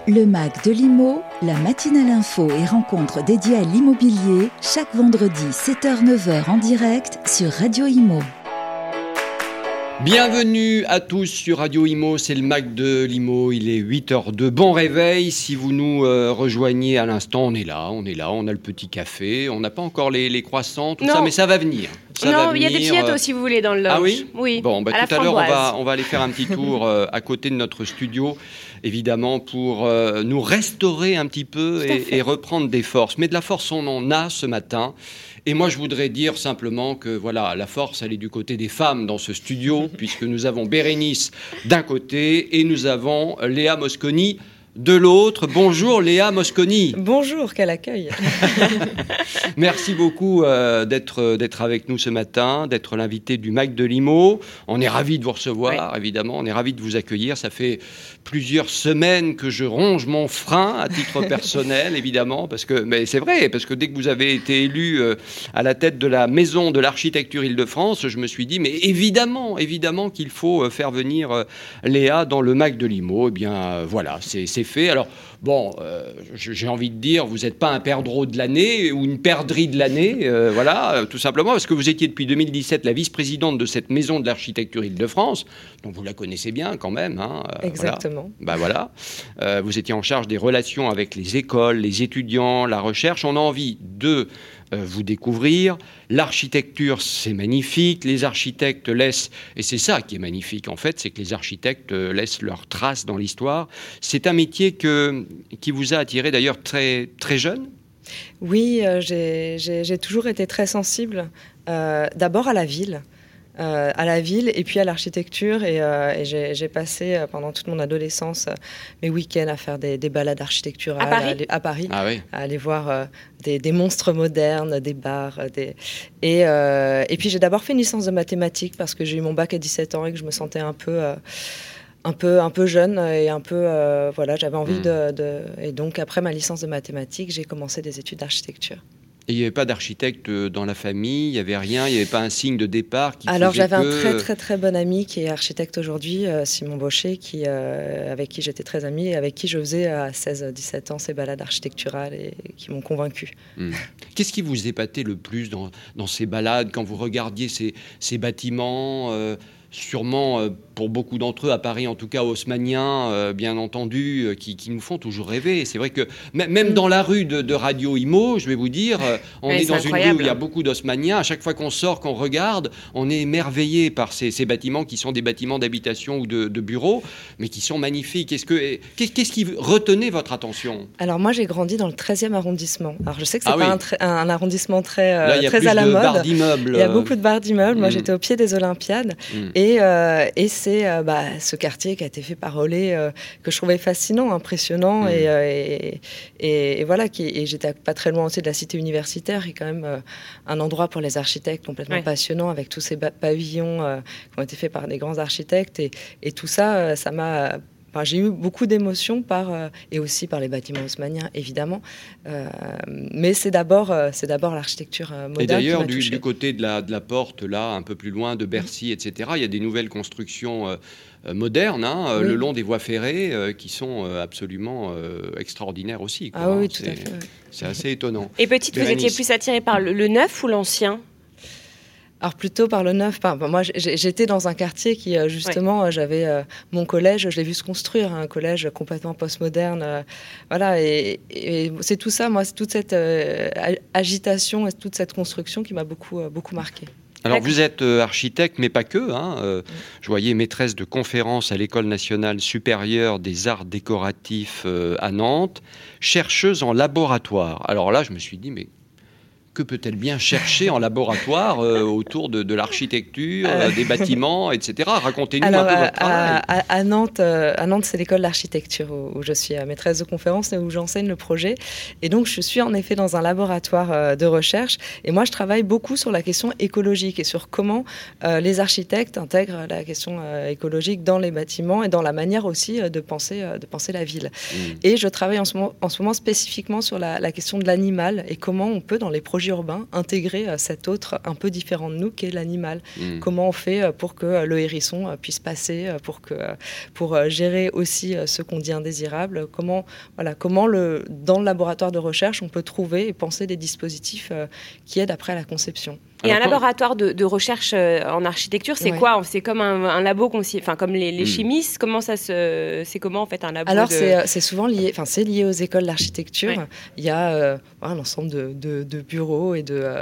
Le MAC de l'IMO, la matinale info et rencontre dédiée à l'immobilier, chaque vendredi 7h-9h en direct sur Radio Imo. Bienvenue à tous sur Radio Imo, c'est le MAC de l'Imo, il est 8h02. Bon réveil, si vous nous rejoignez à l'instant, on est là, on a le petit café, on n'a pas encore les croissants, tout ça, mais ça va venir. Il y a des gâteaux si vous voulez dans le lounge. Ah oui ? Oui. Bon, tout à l'heure, on va aller faire un petit tour à côté de notre studio, évidemment, pour nous restaurer un petit peu et reprendre des forces. Mais de la force, on en a ce matin. Et moi, je voudrais dire simplement que voilà, la force, elle est du côté des femmes dans ce studio, puisque nous avons Bérénice d'un côté et nous avons Léa Mosconi de l'autre. Bonjour Léa Mosconi. Bonjour, quel accueil. Merci beaucoup d'être avec nous ce matin, d'être l'invité du MAC de l'IMO. On est ravis de vous recevoir, évidemment, on est ravis de vous accueillir. Ça fait plusieurs semaines que je ronge mon frein à titre personnel, évidemment, mais c'est vrai, parce que dès que vous avez été élu à la tête de la Maison de l'Architecture Île-de-France, je me suis dit, mais évidemment qu'il faut faire venir Léa dans le MAC de l'IMO. Eh bien, voilà, c'est fait. Alors, bon, j'ai envie de dire, vous n'êtes pas un perdreau de l'année ou une perdrix de l'année, voilà, tout simplement, parce que vous étiez depuis 2017 la vice-présidente de cette Maison de l'Architecture Île-de-France, donc vous la connaissez bien quand même. Exactement. Voilà. Vous étiez en charge des relations avec les écoles, les étudiants, la recherche. On a envie de vous découvrir. L'architecture, c'est magnifique. Les architectes laissent, et c'est ça qui est magnifique en fait, c'est que les architectes laissent leurs traces dans l'histoire. C'est un métier qui vous a attiré d'ailleurs très, très jeune. Oui, j'ai toujours été très sensible, d'abord à la ville. Et puis à l'architecture et j'ai passé pendant toute mon adolescence mes week-ends à faire des balades architecturales à Paris, à aller voir des monstres modernes, des bars, et puis j'ai d'abord fait une licence de mathématiques parce que j'ai eu mon bac à 17 ans et que je me sentais un peu jeune et j'avais envie et donc après ma licence de mathématiques, j'ai commencé des études d'architecture. Et il n'y avait pas d'architecte dans la famille, il n'y avait rien, il n'y avait pas un signe de départ qui Alors faisait j'avais un très très très bon ami qui est architecte aujourd'hui, Simon Baucher, avec qui j'étais très amie et avec qui je faisais à 16-17 ans ces balades architecturales et qui m'ont convaincue. Qu'est-ce qui vous épatait le plus dans ces balades quand vous regardiez ces bâtiments sûrement pour beaucoup d'entre eux, à Paris en tout cas haussmanniens, bien entendu, qui nous font toujours rêver. Et c'est vrai que même dans la rue de Radio Imo, je vais vous dire, on est dans une rue où il y a beaucoup d'haussmanniens. À chaque fois qu'on sort, qu'on regarde, on est émerveillé par ces bâtiments qui sont des bâtiments d'habitation ou de bureaux, mais qui sont magnifiques. Qu'est-ce qui retenait votre attention ? Alors moi, j'ai grandi dans le 13e arrondissement. Alors je sais que c'est pas un arrondissement très Là, très à la mode. Barres d'immeubles. Il y a beaucoup de barres d'immeubles. Moi, j'étais au pied des Olympiades. Et c'est ce quartier qui a été fait par Olé que je trouvais fascinant, impressionnant et voilà, et j'étais pas très loin aussi de la cité universitaire, qui est quand même un endroit pour les architectes complètement passionnant, avec tous ces pavillons qui ont été faits par des grands architectes et tout ça, ça m'a... j'ai eu beaucoup d'émotions et aussi par les bâtiments haussmanniens, évidemment. Mais c'est d'abord l'architecture moderne. Et d'ailleurs, qui m'a du côté de la porte, là, un peu plus loin de Bercy, etc., il y a des nouvelles constructions modernes, le long des voies ferrées, qui sont absolument extraordinaires aussi. Ah oui, tout à fait. Ouais. C'est assez étonnant. Et petite, vous étiez plus attirée par le neuf ou l'ancien ? Alors plutôt par le neuf. Moi, j'étais dans un quartier qui, justement, j'avais mon collège, je l'ai vu se construire, un collège complètement postmoderne. Voilà, et c'est tout ça, moi, c'est toute cette agitation et toute cette construction qui m'a beaucoup marquée. Alors vous êtes architecte, mais pas que. Je voyais maîtresse de conférences à l'École nationale supérieure des arts décoratifs à Nantes, chercheuse en laboratoire. Alors là, je me suis dit, mais que peut-elle bien chercher en laboratoire autour de l'architecture, des bâtiments, etc. Racontez-nous un peu votre travail. À Nantes, c'est l'école d'architecture où je suis maîtresse de conférence et où j'enseigne le projet. Et donc, je suis en effet dans un laboratoire de recherche. Et moi, je travaille beaucoup sur la question écologique et sur comment les architectes intègrent la question écologique dans les bâtiments et dans la manière aussi de penser la ville. Et je travaille en ce moment spécifiquement sur la question de l'animal et comment on peut, dans les projets projet urbain, intégrer cet autre un peu différent de nous qui est l'animal. Comment on fait pour que le hérisson puisse passer, pour gérer aussi ce qu'on dit indésirable, comment dans le laboratoire de recherche on peut trouver et penser des dispositifs qui aident après à la conception. Et un laboratoire de recherche en architecture, c'est quoi ? C'est comme un labo, comme les chimistes. C'est comment en fait un labo ? Alors c'est souvent lié, c'est lié aux écoles d'architecture. Ouais. Il y a un ensemble de bureaux et de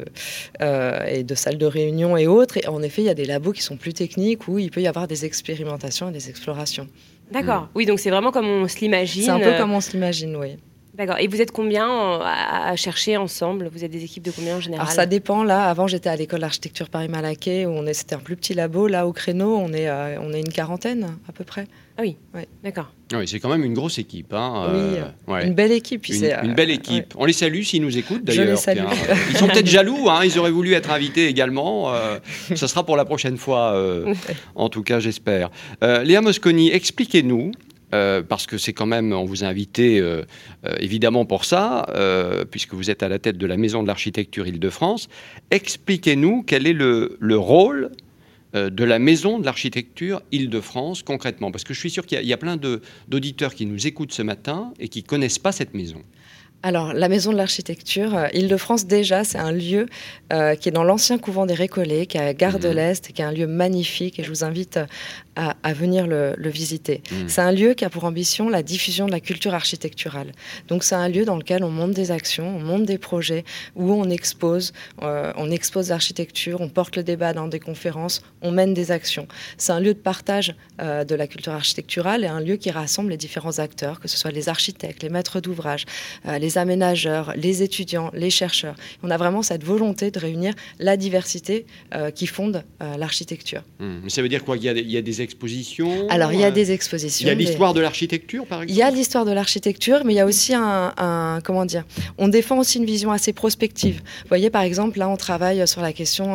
salles de réunion et autres. Et en effet, il y a des labos qui sont plus techniques où il peut y avoir des expérimentations et des explorations. D'accord. Oui, donc c'est vraiment comme on se l'imagine. C'est un peu comme on se l'imagine, oui. D'accord. Et vous êtes combien à chercher ensemble ? Vous êtes des équipes de combien en général ? Alors ça dépend. Là, avant, j'étais à l'école d'architecture Paris-Malaquais où c'était un plus petit labo. Là, au Créneau, on est une quarantaine à peu près. Ah oui, ouais. D'accord. Oui, c'est quand même une grosse équipe. Une belle équipe. Une belle équipe. Ouais. On les salue s'ils nous écoutent d'ailleurs. Je les salue. Ils sont peut-être jaloux, ils auraient voulu être invités également. Ça sera pour la prochaine fois, en tout cas j'espère. Léa Mosconi, expliquez-nous, parce que c'est quand même, on vous a invité évidemment pour ça, puisque vous êtes à la tête de la Maison de l'Architecture Île-de-France. Expliquez-nous quel est le rôle de la Maison de l'Architecture Île-de-France concrètement, parce que je suis sûr qu'il y a plein d'auditeurs qui nous écoutent ce matin et qui ne connaissent pas cette maison. Alors, la Maison de l'Architecture Île-de-France, déjà, c'est un lieu qui est dans l'ancien couvent des Récollets, qui est à Gare de l'Est, et qui est un lieu magnifique, et je vous invite à venir le visiter. C'est un lieu qui a pour ambition la diffusion de la culture architecturale. Donc, c'est un lieu dans lequel on monte des actions, on monte des projets, où on expose l'architecture, on porte le débat dans des conférences, on mène des actions. C'est un lieu de partage de la culture architecturale et un lieu qui rassemble les différents acteurs, que ce soit les architectes, les maîtres d'ouvrage, les aménageurs, les étudiants, les chercheurs. On a vraiment cette volonté de réunir la diversité qui fonde l'architecture. Ça veut dire quoi ? Il y a des expositions ? Alors, il y a des expositions. Il y a l'histoire de l'architecture, par exemple ? Il y a l'histoire de l'architecture, mais il y a aussi comment dire ? On défend aussi une vision assez prospective. Vous voyez, par exemple, là, on travaille sur la question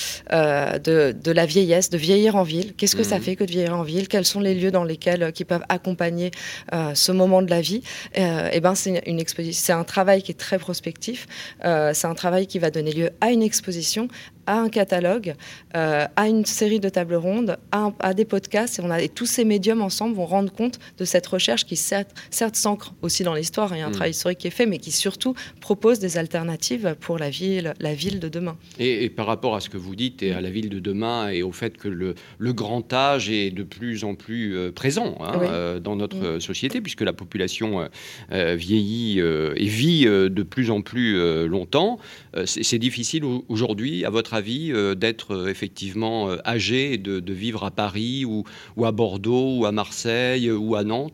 de la vieillesse, de vieillir en ville. Qu'est-ce que ça fait que de vieillir en ville ? Quels sont les lieux dans lesquels qui peuvent accompagner ce moment de la vie ? C'est une exposition. C'est un travail qui est très prospectif. C'est un travail qui va donner lieu à une exposition, à un catalogue, à une série de tables rondes, à des podcasts. Et tous ces médiums ensemble vont rendre compte de cette recherche qui, certes s'ancre aussi dans l'histoire. Il y a un travail historique qui est fait, mais qui surtout propose des alternatives pour la ville de demain. Et par rapport à ce que vous dites, et à la ville de demain, et au fait que le grand âge est de plus en plus présent dans notre société, puisque la population vieillit et vit de plus en plus longtemps, c'est difficile aujourd'hui, à votre avis, d'être effectivement âgé et de vivre à Paris ou à Bordeaux ou à Marseille ou à Nantes ?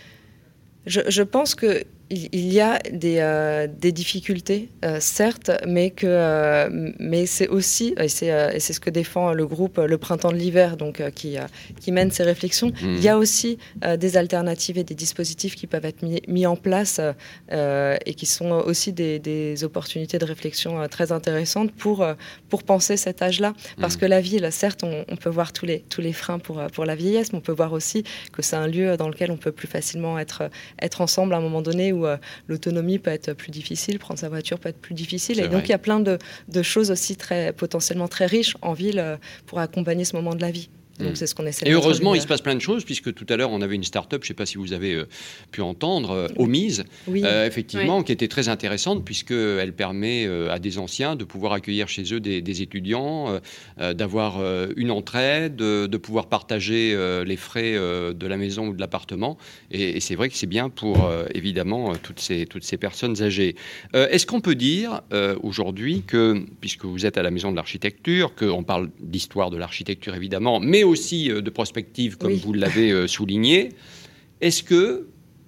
Je pense que il y a des difficultés, certes, mais c'est aussi, et c'est ce que défend le groupe Le Printemps de l'Hiver, donc, qui mène ces réflexions, il y a aussi des alternatives et des dispositifs qui peuvent être mis en place et qui sont aussi des opportunités de réflexion très intéressantes pour penser cet âge-là. Parce que la ville, certes, on peut voir tous les freins pour la vieillesse, mais on peut voir aussi que c'est un lieu dans lequel on peut plus facilement être ensemble à un moment donné où l'autonomie peut être plus difficile, prendre sa voiture peut être plus difficile. Et donc, il y a plein de choses aussi potentiellement très riches en ville pour accompagner ce moment de la vie. Donc, c'est ce qu'on essaie de Et heureusement, il se passe plein de choses, puisque tout à l'heure, on avait une start-up, je ne sais pas si vous avez pu entendre, Omise, effectivement, qui était très intéressante, puisqu'elle permet à des anciens de pouvoir accueillir chez eux des étudiants, d'avoir une entraide, de pouvoir partager les frais de la maison ou de l'appartement. Et c'est vrai que c'est bien pour, évidemment, toutes ces personnes âgées. Est-ce qu'on peut dire aujourd'hui que, puisque vous êtes à la Maison de l'Architecture, qu'on parle d'histoire de l'architecture, évidemment, mais aussi de prospective, comme vous l'avez souligné. Est-ce que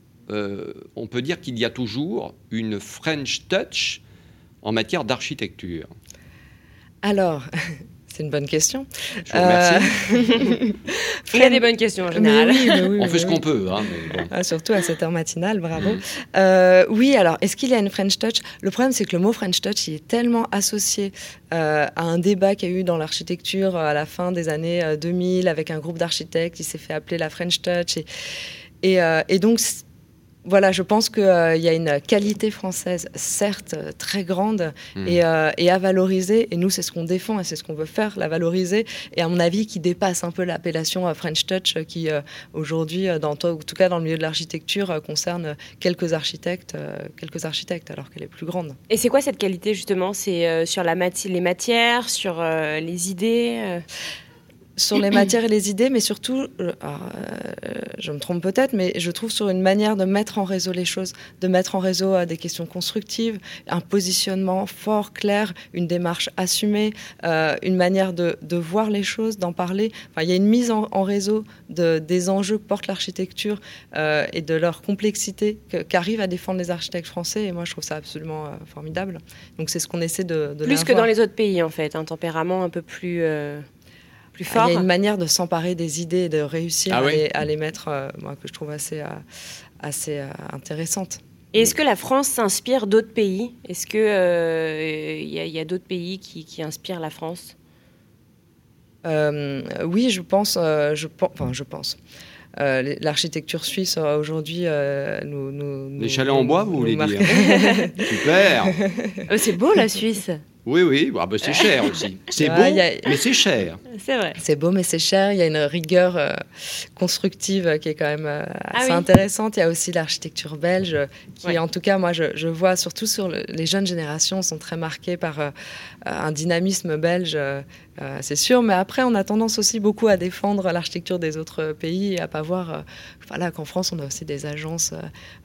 on peut dire qu'il y a toujours une French touch en matière d'architecture ? Alors, c'est une bonne question. Je vous remercie. Il y a des bonnes questions en général. On fait ce qu'on peut. Mais bon. Surtout à cette heure matinale, bravo. Oui, alors, est-ce qu'il y a une French touch ? Le problème, c'est que le mot French touch, il est tellement associé à un débat qu'il y a eu dans l'architecture à la fin des années 2000 avec un groupe d'architectes qui s'est fait appeler la French touch. Et donc, Voilà, je pense qu'il y a une qualité française, certes, très grande et à valoriser. Et nous, c'est ce qu'on défend et c'est ce qu'on veut faire, la valoriser. Et à mon avis, qui dépasse un peu l'appellation French Touch qui, aujourd'hui, en tout cas dans le milieu de l'architecture, concerne quelques architectes, alors qu'elle est plus grande. Et c'est quoi cette qualité, justement ? C'est sur les matières, sur les idées Sur les matières et les idées, mais surtout, je me trompe peut-être, mais je trouve sur une manière de mettre en réseau les choses, de mettre en réseau des questions constructives, un positionnement fort, clair, une démarche assumée, une manière de voir les choses, d'en parler. Enfin, il y a une mise en réseau des enjeux que porte l'architecture et de leur complexité qu'arrivent à défendre les architectes français. Et moi, je trouve ça absolument formidable. Donc, c'est ce qu'on essaie de plus que dans les autres pays, en fait, un tempérament un peu plus fort. Il y a une manière de s'emparer des idées et de réussir à les mettre, moi, que je trouve assez intéressante. Et est-ce que la France s'inspire d'autres pays ? Est-ce qu'il y a d'autres pays qui inspirent la France ? Oui, je pense. L'architecture suisse aujourd'hui Les chalets en bois, vous voulez dire ? Super. C'est beau, la Suisse. Oui, c'est cher aussi. C'est beau, mais c'est cher. C'est vrai. C'est beau, mais c'est cher. Il y a une rigueur constructive qui est quand même assez intéressante. Il y a aussi l'architecture belge qui, en tout cas, moi, je vois surtout sur les jeunes générations, sont très marquées par un dynamisme belge, c'est sûr. Mais après, on a tendance aussi beaucoup à défendre l'architecture des autres pays et à pas voir qu'en France, on a aussi des agences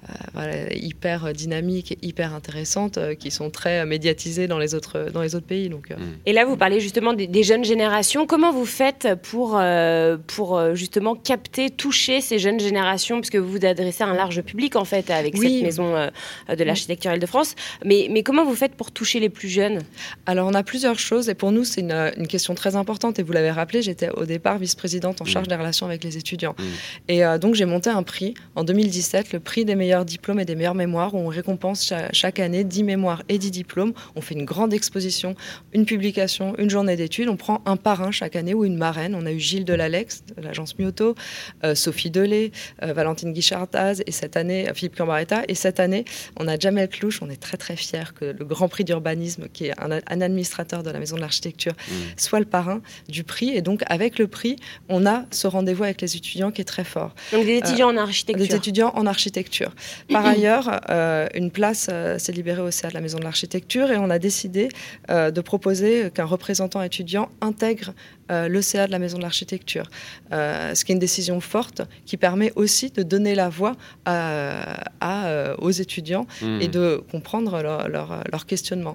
hyper dynamiques et hyper intéressantes qui sont très médiatisées dans les autres pays. Donc, Et là, vous parlez justement des jeunes générations. Comment vous faites pour justement capter, toucher ces jeunes générations, parce que vous vous adressez à un large public, en fait, avec cette maison de l'architecture Île-de-France. Mais comment vous faites pour toucher les plus jeunes ? Alors, on a plusieurs choses. Et pour nous, c'est une question très importante. Et vous l'avez rappelé, j'étais au départ vice-présidente en charge des relations avec les étudiants. Et donc, j'ai monté un prix en 2017, le prix des meilleurs diplômes et des meilleures mémoires, où on récompense chaque année 10 mémoires et 10 diplômes. On fait une grande exposition, une publication, une journée d'études. On prend un parrain chaque année ou une marraine. On a eu Gilles Delalex de l'agence Mioto, Sophie Delay, Valentine Guichard-Taz et cette année Philippe Cambaretta. Et cette année, on a Jamel Clouche. On est très très fiers que le Grand Prix d'urbanisme, qui est un administrateur de la Maison de l'Architecture, soit le parrain du prix. Et donc avec le prix, on a ce rendez-vous avec les étudiants qui est très fort. Donc des étudiants en architecture. Des étudiants en architecture. Par ailleurs, une place s'est libérée au CA de la Maison de l'Architecture et on a décidé de proposer qu'un représentant étudiant intègre le CA de la Maison de l'Architecture. Ce qui est une décision forte qui permet aussi de donner la voix aux étudiants et de comprendre leur questionnement.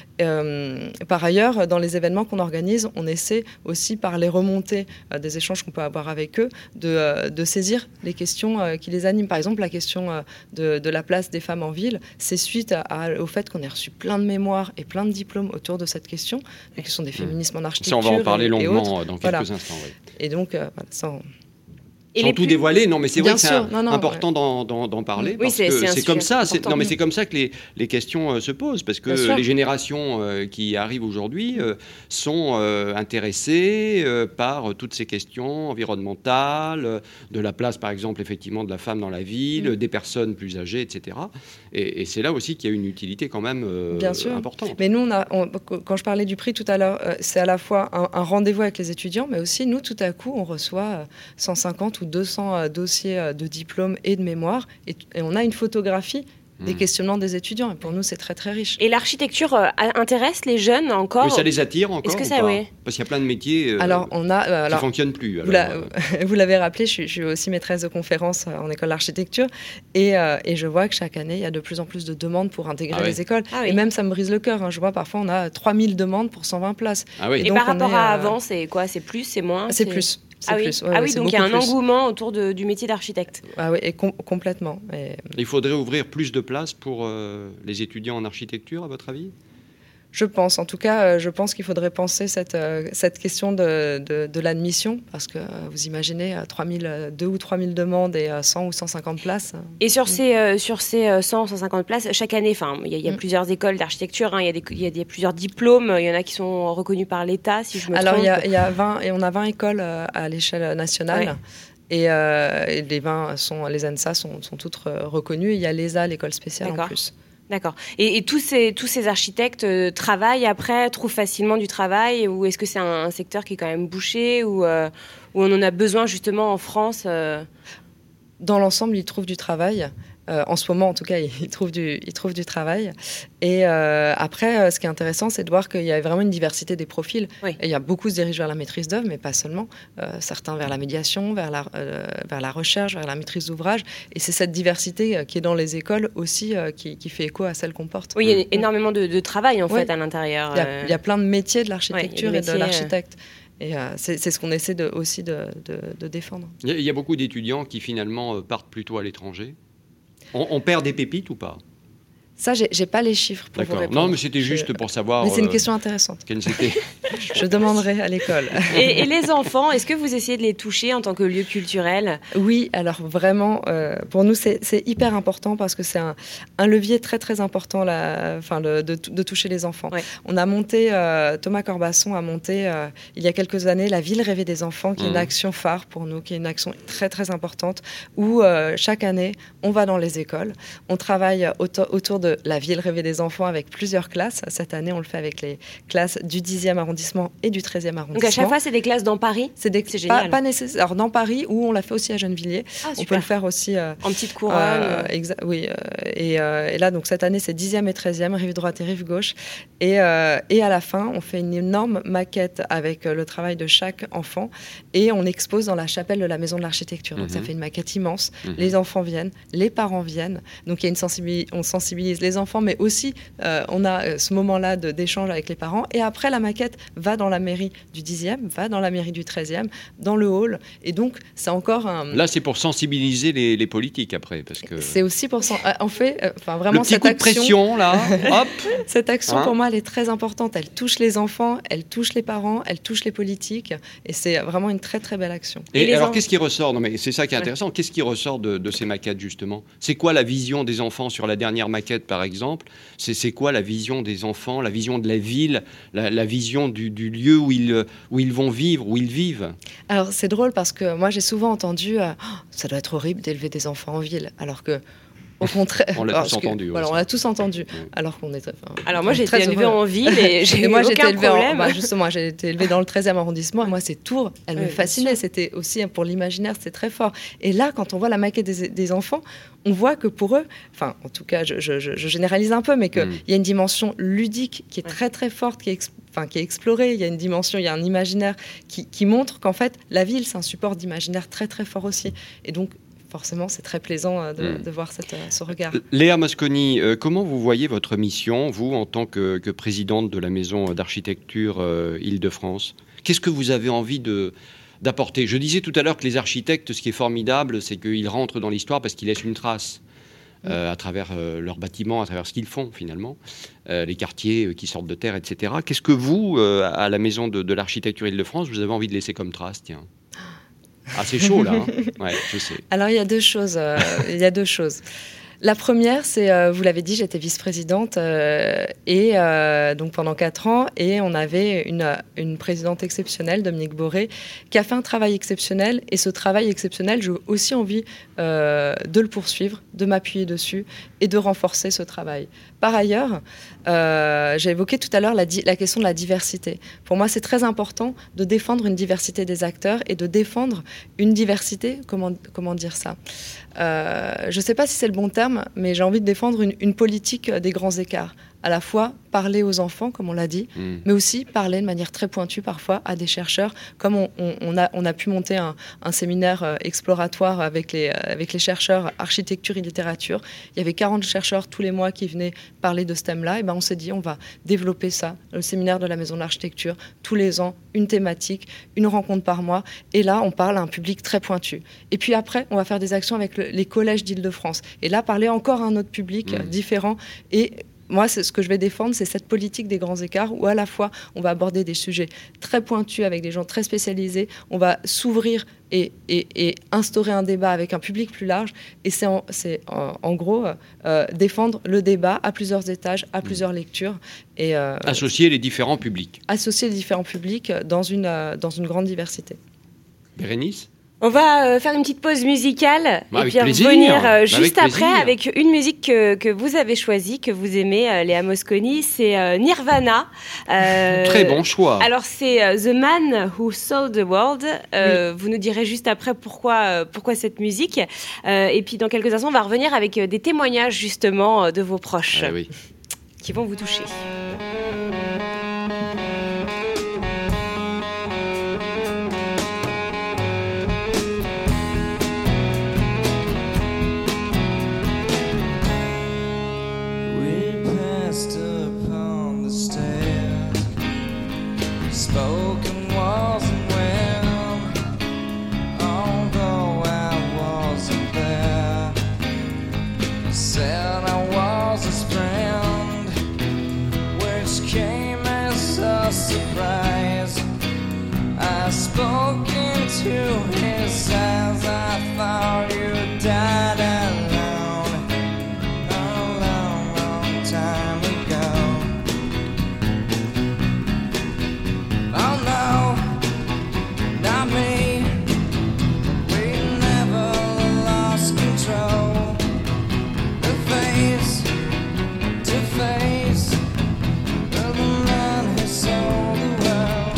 Par ailleurs, dans les événements qu'on organise, on essaie aussi par les remontées des échanges qu'on peut avoir avec eux de saisir les questions qui les animent. Par exemple, la question de la place des femmes en ville, c'est suite au fait qu'on ait reçu plein de mémoires et plein de diplômes autour de cette question, la question des féminismes en architecture. Ça, on va en parler longuement dans quelques instants. Oui. Et donc, sans tout dévoiler, non, mais c'est vrai que c'est important d'en parler. Oui, c'est comme ça. Mais c'est comme ça que les questions se posent, parce que les générations qui arrivent aujourd'hui sont intéressées par toutes ces questions environnementales, de la place, par exemple, effectivement, de la femme dans la ville, des personnes plus âgées, etc. Et c'est là aussi qu'il y a une utilité quand même importante. Mais nous, quand je parlais du prix tout à l'heure, c'est à la fois un rendez-vous avec les étudiants, mais aussi, nous, tout à coup, on reçoit 150 ou 200 dossiers de diplômes et de mémoire, et on a une photographie des questionnements des étudiants. Et pour nous, c'est très, très riche. Et l'architecture intéresse les jeunes encore ? Mais ça les attire encore ? Est-ce que ça, oui. Parce qu'il y a plein de métiers qui ne fonctionnent plus. Vous l'avez rappelé, je suis aussi maîtresse de conférences en école d'architecture. Et je vois que chaque année, il y a de plus en plus de demandes pour intégrer les écoles. Et même, ça me brise le cœur. Je vois, parfois, on a 3000 demandes pour 120 places. Et donc, par rapport à avant, c'est quoi ? C'est plus, c'est moins ? C'est plus. Donc il y a un engouement autour du métier d'architecte. Ah oui, et complètement. Il faudrait ouvrir plus de places pour les étudiants en architecture, à votre avis ? Je pense. En tout cas, je pense qu'il faudrait penser cette question de l'admission, parce que vous imaginez 2 ou 3000 demandes et 100 ou 150 places. Et sur ces 100 ou 150 places, chaque année, il y a plusieurs écoles d'architecture, il y a plusieurs diplômes, il y en a qui sont reconnus par l'État, si je me trompe. Alors, il y a 20, et on a 20 écoles à l'échelle nationale. Et les ANSA sont toutes reconnues. Il y a l'ESA, l'école spéciale en plus. D'accord. Et tous ces architectes travaillent après, trouvent facilement du travail, ou est-ce que c'est un secteur qui est quand même bouché, ou on en a besoin justement en France Dans l'ensemble, ils trouvent du travail. En ce moment, en tout cas, ils trouvent du travail. Et après, ce qui est intéressant, c'est de voir qu'il y a vraiment une diversité des profils. Oui. Et il y a beaucoup se dirigent vers la maîtrise d'œuvre, mais pas seulement. Certains vers la médiation, vers la recherche, vers la maîtrise d'ouvrage. Et c'est cette diversité qui est dans les écoles aussi qui fait écho à celle qu'on porte. Oui, il y a énormément de travail en fait à l'intérieur. Il y a plein de métiers de l'architecture et de l'architecte. Et c'est ce qu'on essaie aussi de défendre. Il y a beaucoup d'étudiants qui finalement partent plutôt à l'étranger. On perd des pépites ou pas ? Ça, j'ai pas les chiffres pour vous répondre. Non, mais c'était juste pour savoir. Mais c'est une question intéressante. Quelle c'était ? Je demanderai à l'école. Et les enfants, est-ce que vous essayez de les toucher en tant que lieu culturel ? Oui, alors vraiment, pour nous, c'est hyper important parce que c'est un levier très très important de toucher les enfants. Ouais. On a monté, Thomas Corbasson a monté il y a quelques années la Ville rêvée des enfants, qui est une action phare pour nous, qui est une action très très importante où chaque année, on va dans les écoles, on travaille autour de la Ville rêvée des enfants avec plusieurs classes. Cette année, on le fait avec les classes du 10e arrondissement et du 13e arrondissement. Donc à chaque fois, c'est des classes dans Paris ? C'est génial. Pas nécessaire. Alors dans Paris, où on l'a fait aussi à Gennevilliers. On peut le faire aussi... en petite couronne. Oui. Et là, donc cette année, c'est 10e et 13e, rive droite et rive gauche. Et à la fin, on fait une énorme maquette avec le travail de chaque enfant et on expose dans la chapelle de la Maison de l'Architecture. Donc ça fait une maquette immense. Les enfants viennent, les parents viennent. Donc il y a on sensibilise les enfants, mais aussi on a ce moment-là d'échange avec les parents. Et après, la maquette va dans la mairie du 10e, va dans la mairie du 13e, dans le hall. Et donc, c'est encore un... Là, c'est pour sensibiliser les politiques après. Parce que... C'est aussi pour... En fait, vraiment, le petit coup de pression, là, hop. Cette action, pour moi, elle est très importante. Elle touche les enfants, elle touche les parents, elle touche les politiques. Et c'est vraiment une très, très belle action. Et alors, qu'est-ce qui ressort ? Non, mais c'est ça qui est intéressant. Qu'est-ce qui ressort de ces maquettes, justement ? C'est quoi la vision des enfants sur la dernière maquette, par exemple ? C'est quoi la vision des enfants, la vision de la ville, la vision du lieu où ils vont vivre, où ils vivent ? Alors, c'est drôle parce que moi, j'ai souvent entendu ça doit être horrible d'élever des enfants en ville, alors que au contraire, on l'a tous entendu. Voilà, on l'a tous entendu. Alors qu'on est. Alors moi, j'ai été élevée en ville et j'ai eu aucun problème. Justement, j'ai été élevée dans le 13e arrondissement. Et moi, ces tours, elles me fascinaient. C'était aussi pour l'imaginaire, c'était très fort. Et là, quand on voit la maquette des enfants, on voit que pour eux, enfin, en tout cas, je généralise un peu, mais qu'il y a une dimension ludique qui est très très forte, qui est explorée. Il y a une dimension, il y a un imaginaire qui montre qu'en fait, la ville, c'est un support d'imaginaire très très fort aussi. Et donc, forcément, c'est très plaisant de voir ce regard. Léa Mosconi, comment vous voyez votre mission, vous, en tant que présidente de la Maison d'Architecture Île-de-France ? Qu'est-ce que vous avez envie d'apporter ? Je disais tout à l'heure que les architectes, ce qui est formidable, c'est qu'ils rentrent dans l'histoire parce qu'ils laissent une trace à travers leurs bâtiments, à travers ce qu'ils font, finalement, les quartiers qui sortent de terre, etc. Qu'est-ce que vous, à la Maison de l'Architecture Île-de-France, vous avez envie de laisser comme trace, tiens ? Ah, c'est chaud, là. Ouais, je sais. Alors, il y a deux choses. La première, c'est, vous l'avez dit, j'étais vice-présidente donc pendant 4 ans, et on avait une présidente exceptionnelle, Dominique Boré, qui a fait un travail exceptionnel, et ce travail exceptionnel, j'ai aussi envie de le poursuivre, de m'appuyer dessus et de renforcer ce travail. Par ailleurs, j'ai évoqué tout à l'heure la question de la diversité. Pour moi, c'est très important de défendre une diversité des acteurs et de défendre une diversité, comment dire ça ? Je ne sais pas si c'est le bon terme, mais j'ai envie de défendre une politique des grands écarts. À la fois parler aux enfants, comme on l'a dit, mais aussi parler de manière très pointue parfois à des chercheurs, comme on a pu monter un séminaire exploratoire avec les chercheurs architecture et littérature. Il y avait 40 chercheurs tous les mois qui venaient parler de ce thème-là. Et on s'est dit, on va développer ça, le séminaire de la Maison de l'Architecture, tous les ans, une thématique, une rencontre par mois. Et là, on parle à un public très pointu. Et puis après, on va faire des actions avec les collèges d'Île-de-France. Et là, parler encore à un autre public différent. Et moi, ce que je vais défendre, c'est cette politique des grands écarts où à la fois, on va aborder des sujets très pointus avec des gens très spécialisés, on va s'ouvrir et instaurer un débat avec un public plus large. Et c'est en gros défendre le débat à plusieurs étages, à plusieurs lectures. Et, associer les différents publics. Associer les différents publics dans une grande diversité. Bérénice ? On va faire une petite pause musicale et puis plaisir. revenir juste avec après avec une musique que vous avez choisie, que vous aimez, Léa Mosconi, c'est Nirvana. Très bon choix. Alors c'est The Man Who Sold the World. Oui. Vous nous direz juste après pourquoi cette musique. Et puis dans quelques instants, on va revenir avec des témoignages justement de vos proches qui vont vous toucher. Spoken wasn't well, although I wasn't there. Said I was his friend, which came as a surprise. I spoke into his eyes, I thought you died alone, a long, long time ago. Oh no, not me. We never lost control. The face to face of the man who sold the world.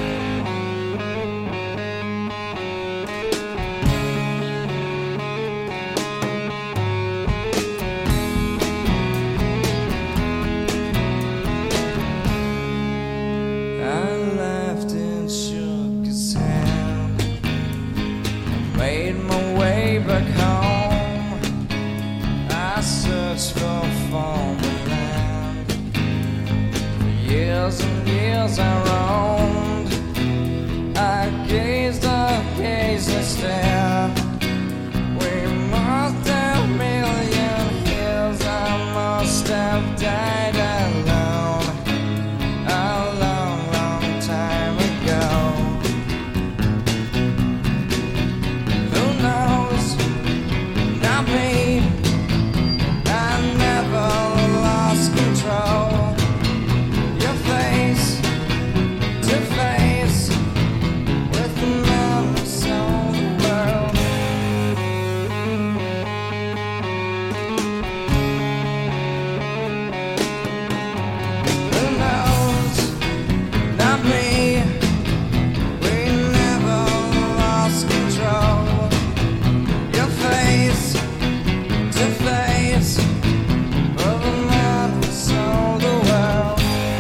I laughed and shook his hand, made my way back home. I searched for former land. For years and years I roamed. I gazed and stared. We must have a million years. I must have died alone. A long, long time ago. Who knows? Not me. I never lost control. Your face to face with the man who sold the world. Who knows? Not me. We never lost control. Your face to face with the man who sold the world.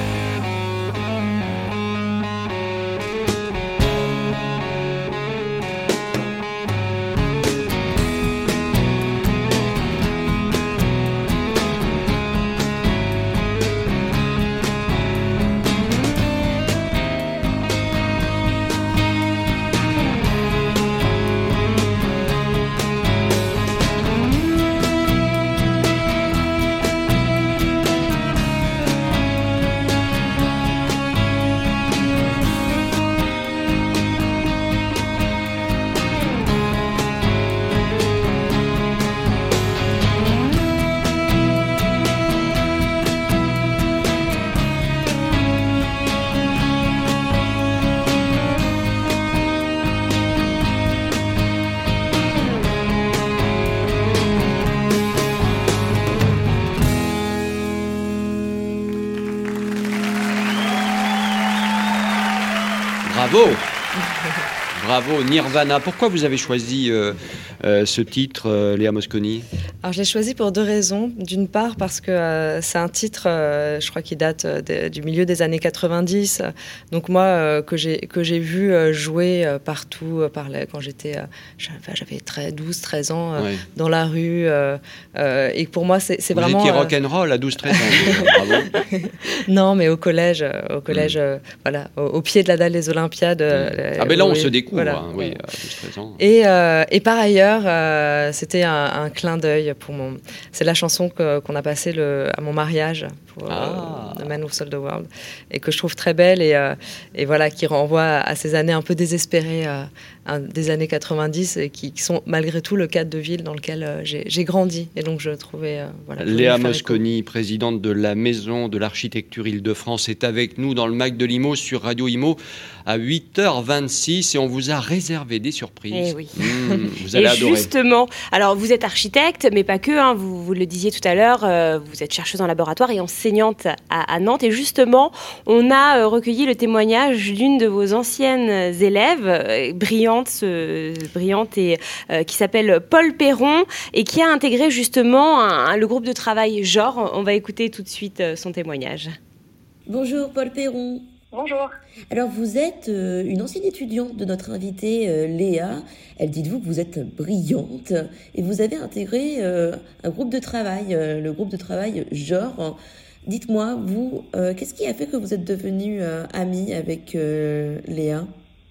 Bravo. Bravo, Nirvana. Pourquoi vous avez choisi ce titre, Léa Mosconi ? Alors, je l'ai choisi pour deux raisons. D'une part, parce que c'est un titre, je crois, qui date du milieu des années 90. Donc moi, que j'ai vu jouer partout, quand j'avais 12, 13 ans, dans la rue. Et pour moi, c'est vraiment... Vous étiez rock'n'roll à 12, 13 ans. Bravo. Non, mais au collège, voilà, au pied de la dalle des Olympiades. Ah ben là, on se découvre, voilà, à 12, 13 ans. Et par ailleurs, c'était un clin d'œil pour c'est la chanson qu'on a passée à mon mariage pour The Man Who Sold the World, et que je trouve très belle et voilà, qui renvoie à ces années un peu désespérées des années 90 et qui sont malgré tout le cadre de ville dans lequel j'ai grandi. Et donc je trouvais... Léa Mosconi, présidente de la Maison de l'Architecture Île-de-France, est avec nous dans le MAC de l'IMO sur Radio IMO à 8h26 et on vous a réservé des surprises. Eh oui. Vous allez adorer. Justement, alors vous êtes architecte, mais pas que, hein, vous le disiez tout à l'heure, vous êtes chercheuse en laboratoire et enseignante à Nantes. Et justement, on a recueilli le témoignage d'une de vos anciennes élèves, brillante et qui s'appelle Paul Perron et qui a intégré justement le groupe de travail Genre. On va écouter tout de suite son témoignage. Bonjour Paul Perron. Bonjour. Alors vous êtes une ancienne étudiante de notre invitée Léa. Elle dit de vous que vous êtes brillante et vous avez intégré un groupe de travail, le groupe de travail Genre. Dites-moi, vous, qu'est-ce qui a fait que vous êtes devenue amie avec Léa ?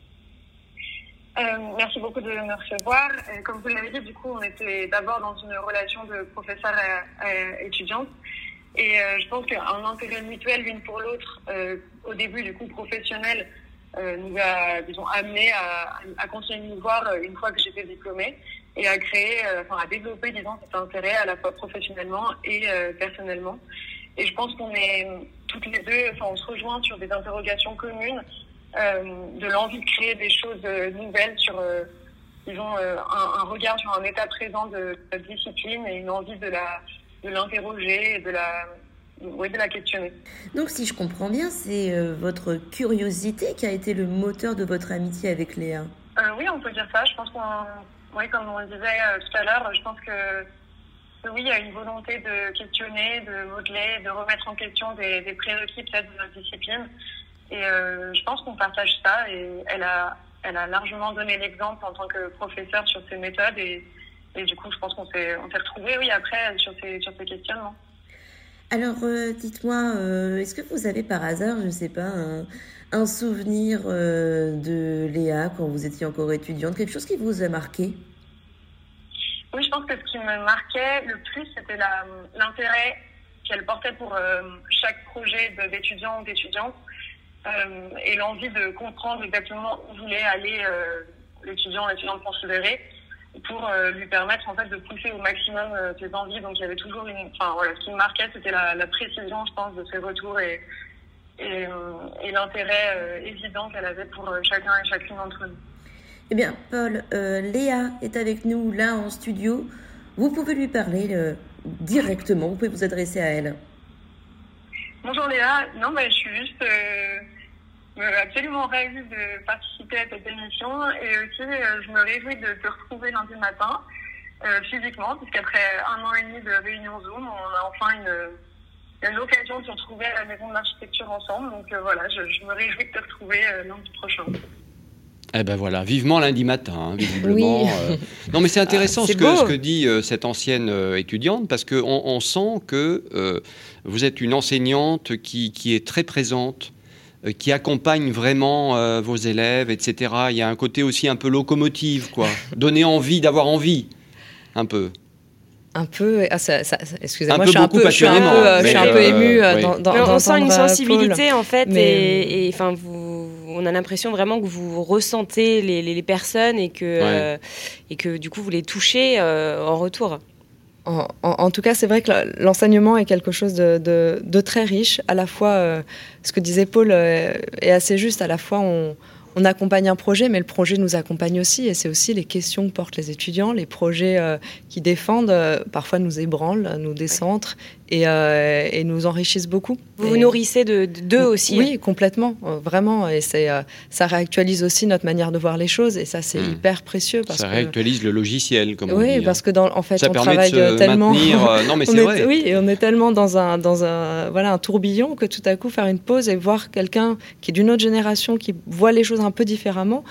Merci beaucoup de me recevoir. Comme vous l'avez dit, du coup, on était d'abord dans une relation de professeur à étudiante. Et je pense qu'un intérêt mutuel l'une pour l'autre, au début du coup professionnel, nous a, disons, amené à continuer de nous voir une fois que j'étais diplômée et à créer, à développer, disons, cet intérêt à la fois professionnellement et personnellement. Et je pense qu'on est toutes les deux, on se rejoint sur des interrogations communes, de l'envie de créer des choses nouvelles sur, disons, un regard sur un état présent de la discipline et une envie de l'interroger et de la questionner. Donc si je comprends bien, c'est votre curiosité qui a été le moteur de votre amitié avec Léa. Oui, on peut dire ça. Je pense comme on le disait tout à l'heure, je pense que oui, il y a une volonté de questionner, de modeler, de remettre en question des prérequis peut-être de notre discipline. Et je pense qu'on partage ça et elle a largement donné l'exemple en tant que professeure sur ses méthodes et du coup, je pense qu'on s'est retrouvés, oui, après, sur ces questionnements. Alors, dites-moi, est-ce que vous avez par hasard, je ne sais pas, un souvenir de Léa quand vous étiez encore étudiante, quelque chose qui vous a marqué ? Oui, je pense que ce qui me marquait le plus, c'était l'intérêt qu'elle portait pour chaque projet d'étudiant ou d'étudiante et l'envie de comprendre exactement où voulait aller l'étudiante considérée, pour lui permettre en fait de pousser au maximum ses envies. Donc il y avait toujours ce qui me marquait, c'était la précision, je pense, de ses retours et l'intérêt évident qu'elle avait pour chacun et chacune d'entre nous. Eh bien, Paul, Léa est avec nous là en studio. Vous pouvez lui parler directement, vous pouvez vous adresser à elle. Bonjour Léa, je suis juste absolument ravie de participer à cette émission et aussi je me réjouis de te retrouver lundi matin physiquement, puisqu'après 1 an et demi de réunion Zoom, on a enfin l'occasion de se retrouver à la Maison de l'Architecture ensemble. Donc je me réjouis de te retrouver lundi prochain. Eh ben voilà, vivement lundi matin, visiblement. Oui. Non mais c'est intéressant ce c'est beau. que dit cette ancienne étudiante, parce qu'on sent que vous êtes une enseignante qui est très présente, qui accompagne vraiment vos élèves, etc. Il y a un côté aussi un peu locomotive, quoi. Donner envie, d'avoir envie, un peu. Un peu, excusez-moi, Un peu je suis un beaucoup peu, passionnément, je suis un peu émue oui. On sent une sensibilité Paul. en fait, Mais- et on a l'impression vraiment que vous ressentez les personnes et que du coup vous les touchez en retour. En tout cas, c'est vrai que l'enseignement est quelque chose de très riche. À la fois, ce que disait Paul est assez juste. À la fois, on accompagne un projet, mais le projet nous accompagne aussi. Et c'est aussi les questions que portent les étudiants, les projets qu'ils défendent, parfois nous ébranlent, nous décentrent et nous enrichissent beaucoup. Vous vous nourrissez d'eux aussi. Oui, complètement, vraiment. Et ça réactualise aussi notre manière de voir les choses. Et ça, c'est hyper précieux. Ça réactualise le logiciel, comme on dit. Oui, parce que en fait, ça on permet travaille de se tellement. maintenir. Non, mais c'est vrai. Oui, et on est tellement dans un tourbillon que tout à coup, faire une pause et voir quelqu'un qui est d'une autre génération, qui voit les choses un peu différemment,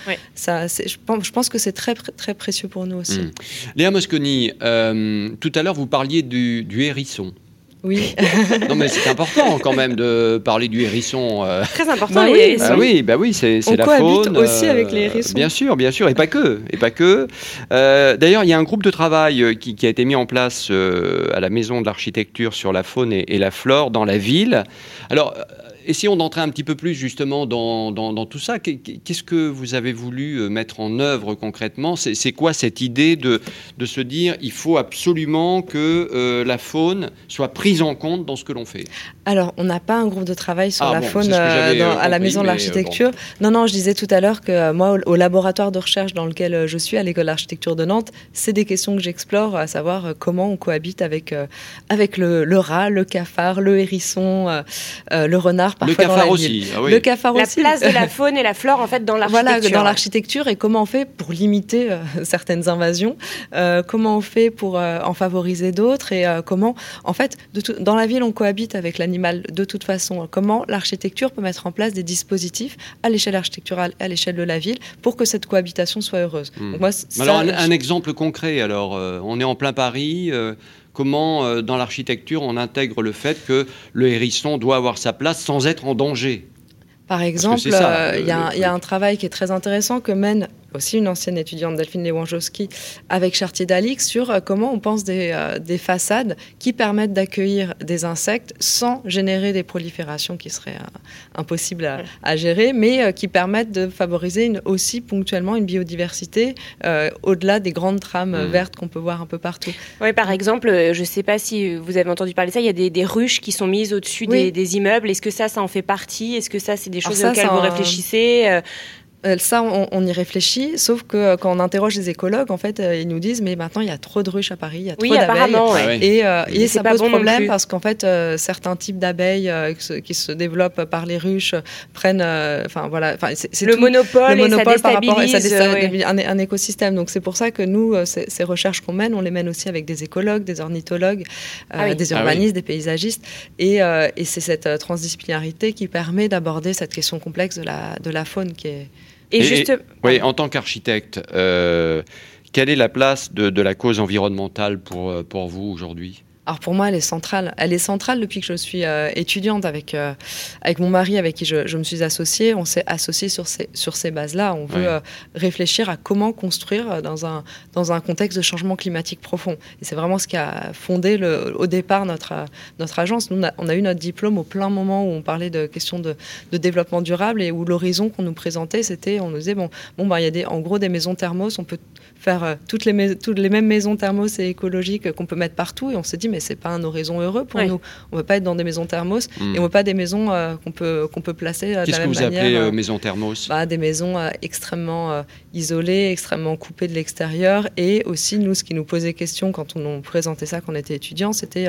je pense que c'est très, très précieux pour nous aussi. Léa Mosconi, tout à l'heure, vous parliez du hérisson. Oui. Non, mais c'est important quand même de parler du hérisson. Très important. Bah les oui, hérissons. Bah oui, c'est On la cohabite faune. aussi avec les hérissons. Bien sûr, et pas que. D'ailleurs, il y a un groupe de travail qui a été mis en place à la Maison de l'Architecture sur la faune et la flore dans la ville. Alors, essayons d'entrer un petit peu plus justement dans tout ça. Qu'est-ce que vous avez voulu mettre en œuvre concrètement ? C'est quoi cette idée de se dire il faut absolument que la faune soit prise en compte dans ce que l'on fait ? Alors, on n'a pas un groupe de travail sur la faune à la Maison de l'Architecture. Non, je disais tout à l'heure que moi, au laboratoire de recherche dans lequel je suis, à l'École d'Architecture de Nantes, c'est des questions que j'explore, à savoir comment on cohabite avec le rat, le cafard, le hérisson, le renard, parfois le cafard dans la aussi. ville. Ah oui. Le cafard la aussi. place de la faune et la flore, en fait, dans l'architecture. Voilà, dans l'architecture, et comment on fait pour limiter certaines invasions, comment on fait pour en favoriser d'autres, et comment, en fait, dans la ville, on cohabite avec l'animal de toute façon. Comment l'architecture peut mettre en place des dispositifs à l'échelle architecturale, à l'échelle de la ville, pour que cette cohabitation soit heureuse. Donc moi, alors, un exemple concret, alors, on est en plein Paris, comment, dans l'architecture, on intègre le fait que le hérisson doit avoir sa place sans être en danger ? Par exemple, il y a un travail qui est très intéressant que mène aussi une ancienne étudiante, Delphine Lewanjowski, avec Chartier-Dalix, sur comment on pense des façades qui permettent d'accueillir des insectes sans générer des proliférations qui seraient impossibles à gérer, mais qui permettent de favoriser aussi ponctuellement une biodiversité au-delà des grandes trames vertes qu'on peut voir un peu partout. Oui, par exemple, je ne sais pas si vous avez entendu parler de ça, il y a des ruches qui sont mises au-dessus des immeubles. Est-ce que ça en fait partie ? Est-ce que ça, c'est des choses auxquelles vous réfléchissez ? Ça, on y réfléchit, sauf que quand on interroge les écologues, en fait, ils nous disent mais maintenant il y a trop de ruches à Paris, il y a trop d'abeilles, et ça pose problème parce qu'en fait certains types d'abeilles qui se développent par les ruches prennent, c'est le monopole par rapport, et ça déstabilise un écosystème. Donc c'est pour ça que nous, ces recherches qu'on mène, on les mène aussi avec des écologues, des ornithologues, des urbanistes, des paysagistes, et c'est cette transdisciplinarité qui permet d'aborder cette question complexe de la faune qui est... Oui, en tant qu'architecte, quelle est la place de la cause environnementale pour vous aujourd'hui ? Alors pour moi, elle est centrale. Elle est centrale depuis que je suis étudiante avec mon mari, avec qui je me suis associée. On s'est associés sur ces bases-là. On veut réfléchir à comment construire dans un contexte de changement climatique profond. Et c'est vraiment ce qui a fondé au départ notre agence. Nous, on a eu notre diplôme au plein moment où on parlait de questions de développement durable, et où l'horizon qu'on nous présentait, c'était, on nous disait, il y a en gros des maisons thermos, on peut faire toutes les mêmes maisons thermos et écologiques qu'on peut mettre partout, et on s'est dit mais c'est pas un horizon heureux pour nous. On veut pas être dans des maisons thermos, et on veut pas des maisons qu'on peut placer de la même manière. Qu'est-ce que vous appelez maisons thermos ? Des maisons extrêmement isolées, extrêmement coupées de l'extérieur, et aussi nous, ce qui nous posait question quand on nous présentait ça quand on était étudiant, c'était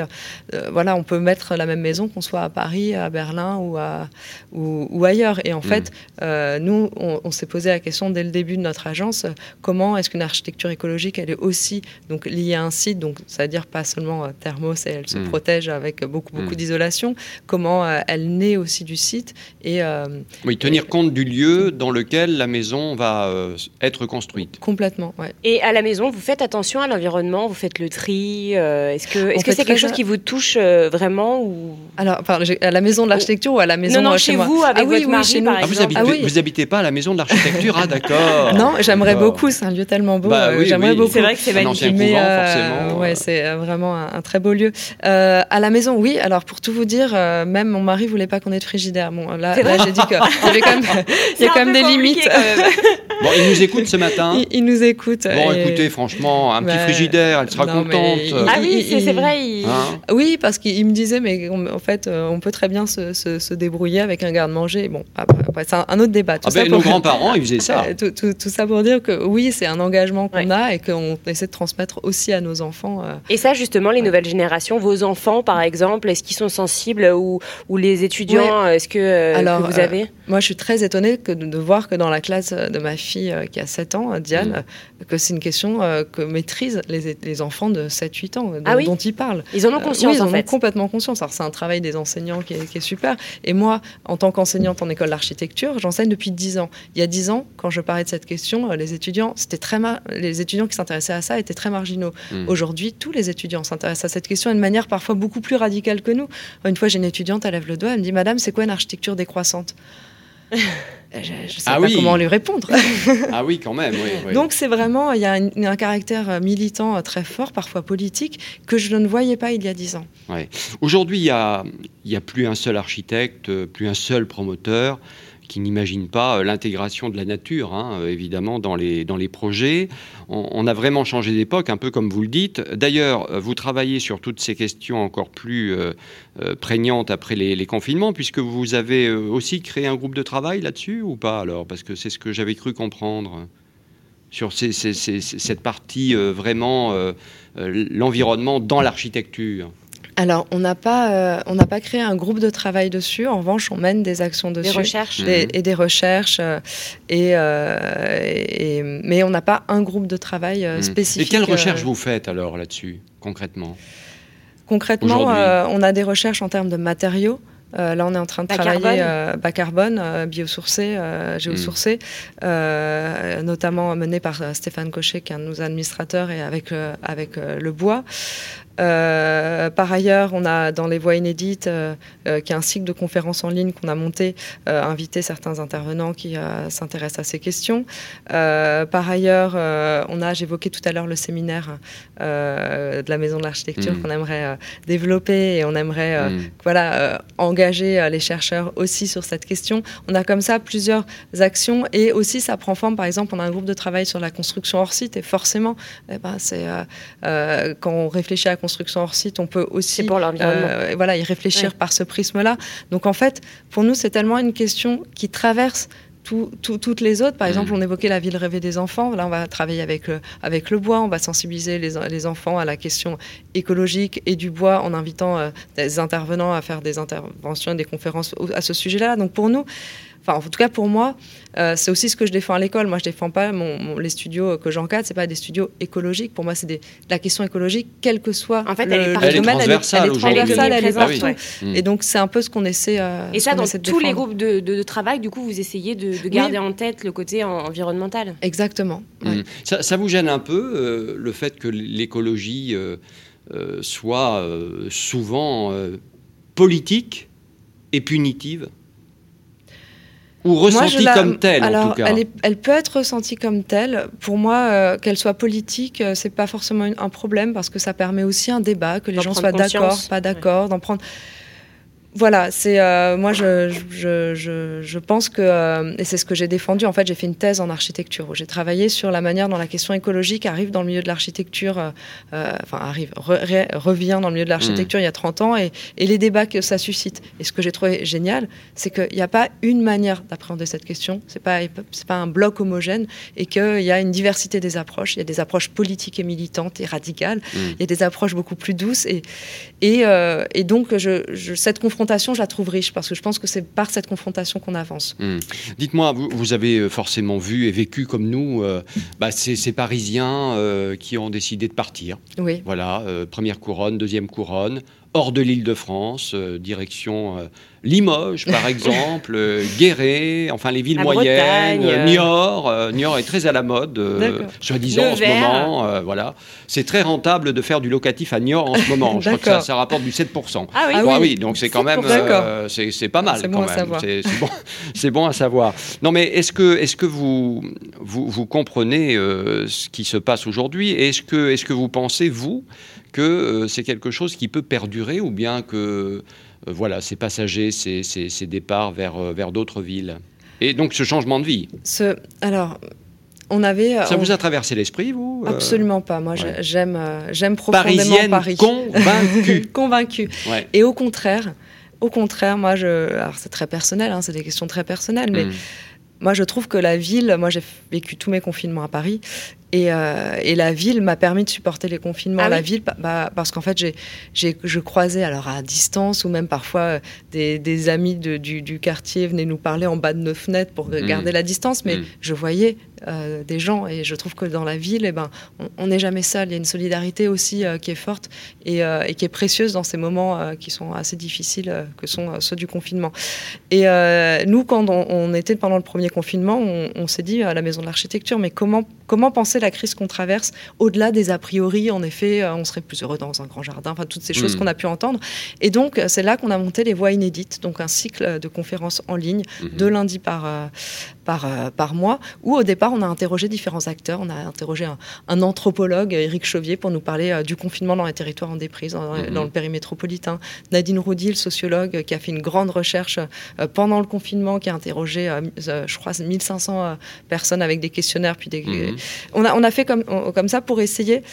on peut mettre la même maison qu'on soit à Paris, à Berlin ou ailleurs. Et en fait, nous, on s'est posé la question dès le début de notre agence, comment est-ce qu'une architecture écologique, elle est aussi donc liée à un site, donc ça veut dire pas seulement thermos, et elle se protège avec beaucoup d'isolation, comment elle naît aussi du site, et tenir compte du lieu dans lequel la maison va être construite. Complètement, ouais. Et à la maison, vous faites attention à l'environnement, vous faites le tri, est-ce que c'est quelque chose qui vous touche vraiment ou... Alors, à la maison de l'architecture ou à la maison non, chez chez moi. vous, avec votre mari, par exemple. Vous habitez pas à la maison de l'architecture, d'accord. Non, j'aimerais beaucoup, c'est un lieu tellement beau, j'aimerais beaucoup. C'est vrai que c'est magnifique. Un ancien couvent, forcément. Ouais, c'est vraiment un très beau lieu. À la maison, oui, alors pour tout vous dire, même mon mari voulait pas qu'on ait de frigidaire. Bon, là j'ai dit qu'il y avait quand même des limites. Bon, il nous écoute ce matin. Il nous écoute. Bon, écoutez, franchement, un petit frigidaire, elle sera contente. Oui, c'est vrai. Oui, parce qu'il me disait, mais en fait, on peut très bien se débrouiller avec un garde-manger. Bon, après, c'est un autre débat. Nos grands-parents, ils faisaient ça. Tout ça pour dire que oui, c'est un engagement qu'on a et qu'on essaie de transmettre aussi à nos enfants. Et ça, justement, les nouvelles générations, vos enfants, par exemple, est-ce qu'ils sont sensibles ou les étudiants, est-ce que vous avez moi, je suis très étonnée de voir que dans la classe de ma fille qui a 7 ans, Diane, que c'est une question que maîtrisent les enfants de 7-8 ans, dont ils parlent. Ils en ont conscience, ils en en fait. ont complètement conscience. Alors, c'est un travail des enseignants qui est super. Et moi, en tant qu'enseignante en école d'architecture, j'enseigne depuis 10 ans. Il y a 10 ans, quand je parlais de cette question, les étudiants qui s'intéressaient à ça étaient très marginaux. Aujourd'hui, tous les étudiants s'intéressent à cette question d'une manière parfois beaucoup plus radicale que nous. Une fois, j'ai une étudiante, elle lève le doigt, elle me dit « Madame, c'est quoi une architecture décroissante ?» Je ne sais pas comment lui répondre. Ah oui, quand même. Oui. Donc c'est vraiment, il y a un caractère militant très fort, parfois politique, que je ne voyais pas il y a 10 ans. Ouais. Aujourd'hui, il y a plus un seul architecte, plus un seul promoteur qui n'imagine pas l'intégration de la nature, évidemment, dans les projets. On a vraiment changé d'époque, un peu comme vous le dites. D'ailleurs, vous travaillez sur toutes ces questions encore plus prégnantes après les confinements, puisque vous avez aussi créé un groupe de travail là-dessus, ou pas alors? Parce que c'est ce que j'avais cru comprendre sur cette partie vraiment l'environnement dans l'architecture. Alors, on n'a pas créé un groupe de travail dessus. En revanche, on mène des actions dessus. Des recherches. Et des recherches. Mais on n'a pas un groupe de travail spécifique. Et quelles recherches vous faites alors là-dessus, concrètement? Concrètement, on a des recherches en termes de matériaux. Là, on est en train de travailler bas carbone, biosourcé, géosourcé, notamment mené par Stéphane Cochet, qui est un de nos administrateurs, et avec le bois. Par ailleurs, on a dans les voies inédites, qui est un cycle de conférences en ligne qu'on a monté, invité certains intervenants qui s'intéressent à ces questions. Par ailleurs, j'évoquais tout à l'heure le séminaire de la Maison de l'Architecture qu'on aimerait développer, et on aimerait engager les chercheurs aussi sur cette question. On a comme ça plusieurs actions, et aussi ça prend forme. Par exemple, on a un groupe de travail sur la construction hors site, et forcément, quand on réfléchit à la construction hors site, on peut aussi pour l'environnement. Y réfléchir par ce prisme-là. Donc en fait, pour nous, c'est tellement une question qui traverse toutes les autres. Par exemple, on évoquait la ville rêvée des enfants. Là, on va travailler avec le bois. On va sensibiliser les enfants à la question écologique et du bois en invitant des intervenants à faire des interventions et des conférences à ce sujet-là. Donc pour nous, en tout cas pour moi, c'est aussi ce que je défends à l'école. Moi, je ne défends pas les studios que j'encadre, ce n'est pas des studios écologiques. Pour moi, c'est la question écologique, quel que soit en fait, le domaine. Elle est transversale, elle est partout. Oui. Et donc, c'est un peu ce qu'on essaie et ça, dans tous les groupes de travail, du coup, vous essayez de garder en tête le côté environnemental. Exactement. Oui. Ça vous gêne un peu, le fait que l'écologie soit souvent politique et punitive? Ou ressentie comme telle, en tout cas. Elle peut être ressentie comme telle. Pour moi, qu'elle soit politique, c'est pas forcément un problème, parce que ça permet aussi un débat, que les gens soient d'accord, pas d'accord, d'en prendre. Voilà, c'est moi je pense que et c'est ce que j'ai défendu. En fait, j'ai fait une thèse en architecture où j'ai travaillé sur la manière dont la question écologique arrive dans le milieu de l'architecture, revient dans le milieu de l'architecture il y a 30 ans, et les débats que ça suscite. Et ce que j'ai trouvé génial, c'est qu'il n'y a pas une manière d'appréhender cette question. C'est pas un bloc homogène, et qu'il y a une diversité des approches. Il y a des approches politiques et militantes et radicales. Il y a des approches beaucoup plus douces, et donc cette confrontation, je la trouve riche, parce que je pense que c'est par cette confrontation qu'on avance. Dites-moi, vous avez forcément vu et vécu comme nous ces Parisiens qui ont décidé de partir. Oui. Voilà, première couronne, deuxième couronne, hors de l'Île-de-France, direction Limoges, par exemple, Guéret, enfin les villes moyennes, Niort. Niort est très à la mode, soi-disant en ce moment. Voilà. C'est très rentable de faire du locatif à Niort en ce moment. Je crois que ça rapporte du 7%. Ah oui. Oui, donc c'est quand même c'est pas mal. C'est bon à savoir. C'est bon à savoir. Non, mais est-ce que vous comprenez ce qui se passe aujourd'hui? Est-ce que vous pensez, vous, que c'est quelque chose qui peut perdurer, ou bien que c'est passager, ces départs vers d'autres villes, et donc ce changement de vie? Ça vous a traversé l'esprit, vous? Absolument pas. Moi, j'aime profondément Parisienne Paris. Convaincue. Ouais. Et au contraire, moi, alors c'est très personnel, c'est des questions très personnelles, mais moi, je trouve que la ville, j'ai vécu tous mes confinements à Paris, et la ville m'a permis de supporter les confinements. La ville, parce qu'en fait, je croisais, alors à distance, ou même parfois des amis du quartier venaient nous parler en bas de nos fenêtres pour garder la distance, mais je voyais des gens, et je trouve que dans la ville, on n'est jamais seul. Il y a une solidarité aussi qui est forte, et qui est précieuse dans ces moments qui sont assez difficiles, que sont ceux du confinement. Et nous, quand on était pendant le premier confinement, on s'est dit à la Maison de l'Architecture, mais comment penser la crise qu'on traverse, au-delà des a priori, en effet, on serait plus heureux dans un grand jardin, enfin toutes ces choses qu'on a pu entendre. Et donc, c'est là qu'on a monté les Voix inédites, donc un cycle de conférences en ligne, 2 lundis par mois, où au départ, on a interrogé différents acteurs. On a interrogé un anthropologue, Éric Chauvier, pour nous parler du confinement dans les territoires en déprise, dans le périmètre métropolitain. Nadine Roudy, le sociologue, qui a fait une grande recherche pendant le confinement, qui a interrogé, je crois, 1500 personnes avec des questionnaires. Puis on a fait comme ça pour essayer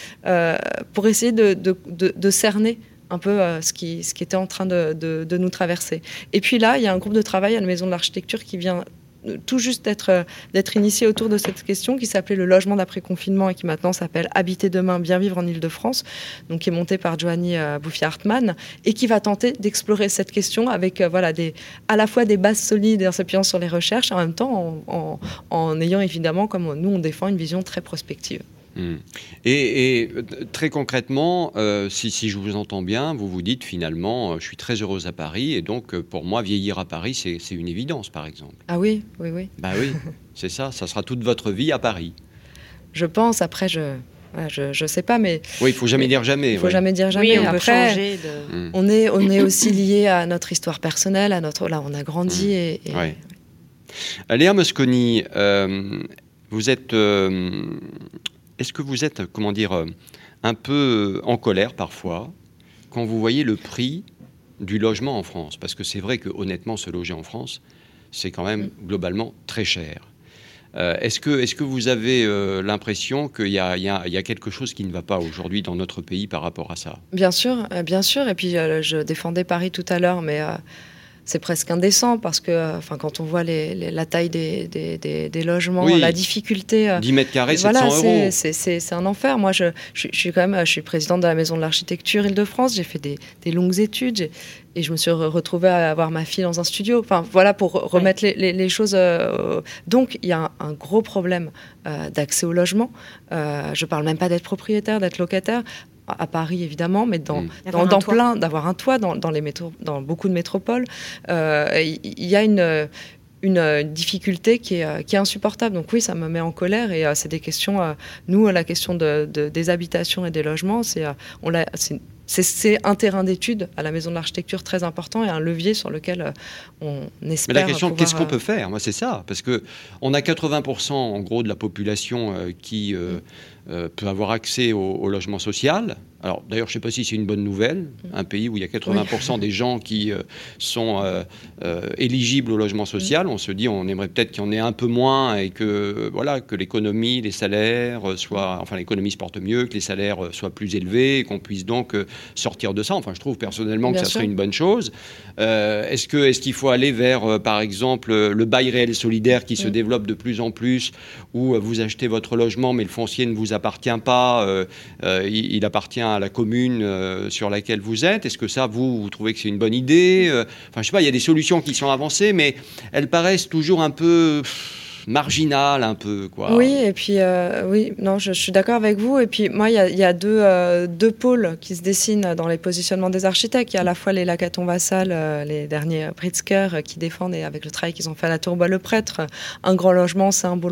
de cerner un peu ce qui était en train de nous traverser. Et puis là, il y a un groupe de travail à la Maison de l'Architecture qui vient tout juste d'être initié autour de cette question, qui s'appelait le logement d'après-confinement et qui maintenant s'appelle Habiter demain, bien vivre en Île-de-France, donc qui est monté par Joanny Bouffier-Hartmann et qui va tenter d'explorer cette question avec à la fois des bases solides et en s'appuyant sur les recherches, en même temps en ayant évidemment, comme nous on défend, une vision très prospective. Et très concrètement, si je vous entends bien, vous vous dites finalement, je suis très heureuse à Paris et donc pour moi, vieillir à Paris, c'est une évidence, par exemple. Ah oui. Bah oui, c'est ça sera toute votre vie à Paris. Je pense, après, je sais pas, mais... Oui, il faut jamais dire jamais. Il faut jamais dire jamais. Oui, on peut changer de... On est aussi lié à notre histoire personnelle, là, on a grandi et... Ouais. Léa Mosconi, vous êtes... Est-ce que vous êtes, un peu en colère parfois quand vous voyez le prix du logement en France ? Parce que c'est vrai que honnêtement, se loger en France, c'est quand même globalement très cher. Est-ce que vous avez l'impression qu'il y a quelque chose qui ne va pas aujourd'hui dans notre pays par rapport à ça ? Bien sûr. Et puis je défendais Paris tout à l'heure, mais... c'est presque indécent parce que quand on voit la taille des logements, la difficulté... 10 mètres carrés, 700 euros. C'est un enfer. Moi, je suis présidente de la Maison de l'Architecture Île-de-France. J'ai fait des longues études et je me suis retrouvée à avoir ma fille dans un studio. Pour remettre les choses... Donc, il y a un gros problème d'accès au logement. Je ne parle même pas d'être propriétaire, d'être locataire. À Paris évidemment, mais dans plein, d'avoir un toit dans beaucoup de métropoles, il y a une difficulté qui est insupportable. Donc oui, ça me met en colère et c'est des questions. Nous, la question des habitations et des logements, c'est un terrain d'étude à la Maison de l'Architecture très important et un levier sur lequel on espère. Mais la question, qu'est-ce qu'on peut faire ? Moi, c'est ça, parce que on a 80% en gros de la population qui peut avoir accès au logement social. Alors, d'ailleurs, je ne sais pas si c'est une bonne nouvelle, un pays où il y a 80% des gens qui sont éligibles au logement social. On se dit, on aimerait peut-être qu'il y en ait un peu moins et que l'économie, les salaires l'économie se porte mieux, que les salaires soient plus élevés et qu'on puisse donc sortir de ça. Enfin, je trouve personnellement que ça serait une bonne chose. Est-ce qu'il faut aller vers, par exemple, le bail réel solidaire qui se développe de plus en plus, où vous achetez votre logement, mais le foncier ne vous appartient pas, il appartient à la commune sur laquelle vous êtes. Est-ce que ça, vous trouvez que c'est une bonne idée ? Je sais pas, il y a des solutions qui sont avancées, mais elles paraissent toujours un peu... marginal un peu, quoi. Oui, et puis je suis d'accord avec vous. Et puis moi, il y a deux pôles qui se dessinent dans les positionnements des architectes. Il y a à la fois les Lacaton-Vassal, les derniers Pritzker qui défendent, et avec le travail qu'ils ont fait à la Tour-Bois-le-Prêtre, un grand logement, c'est un bon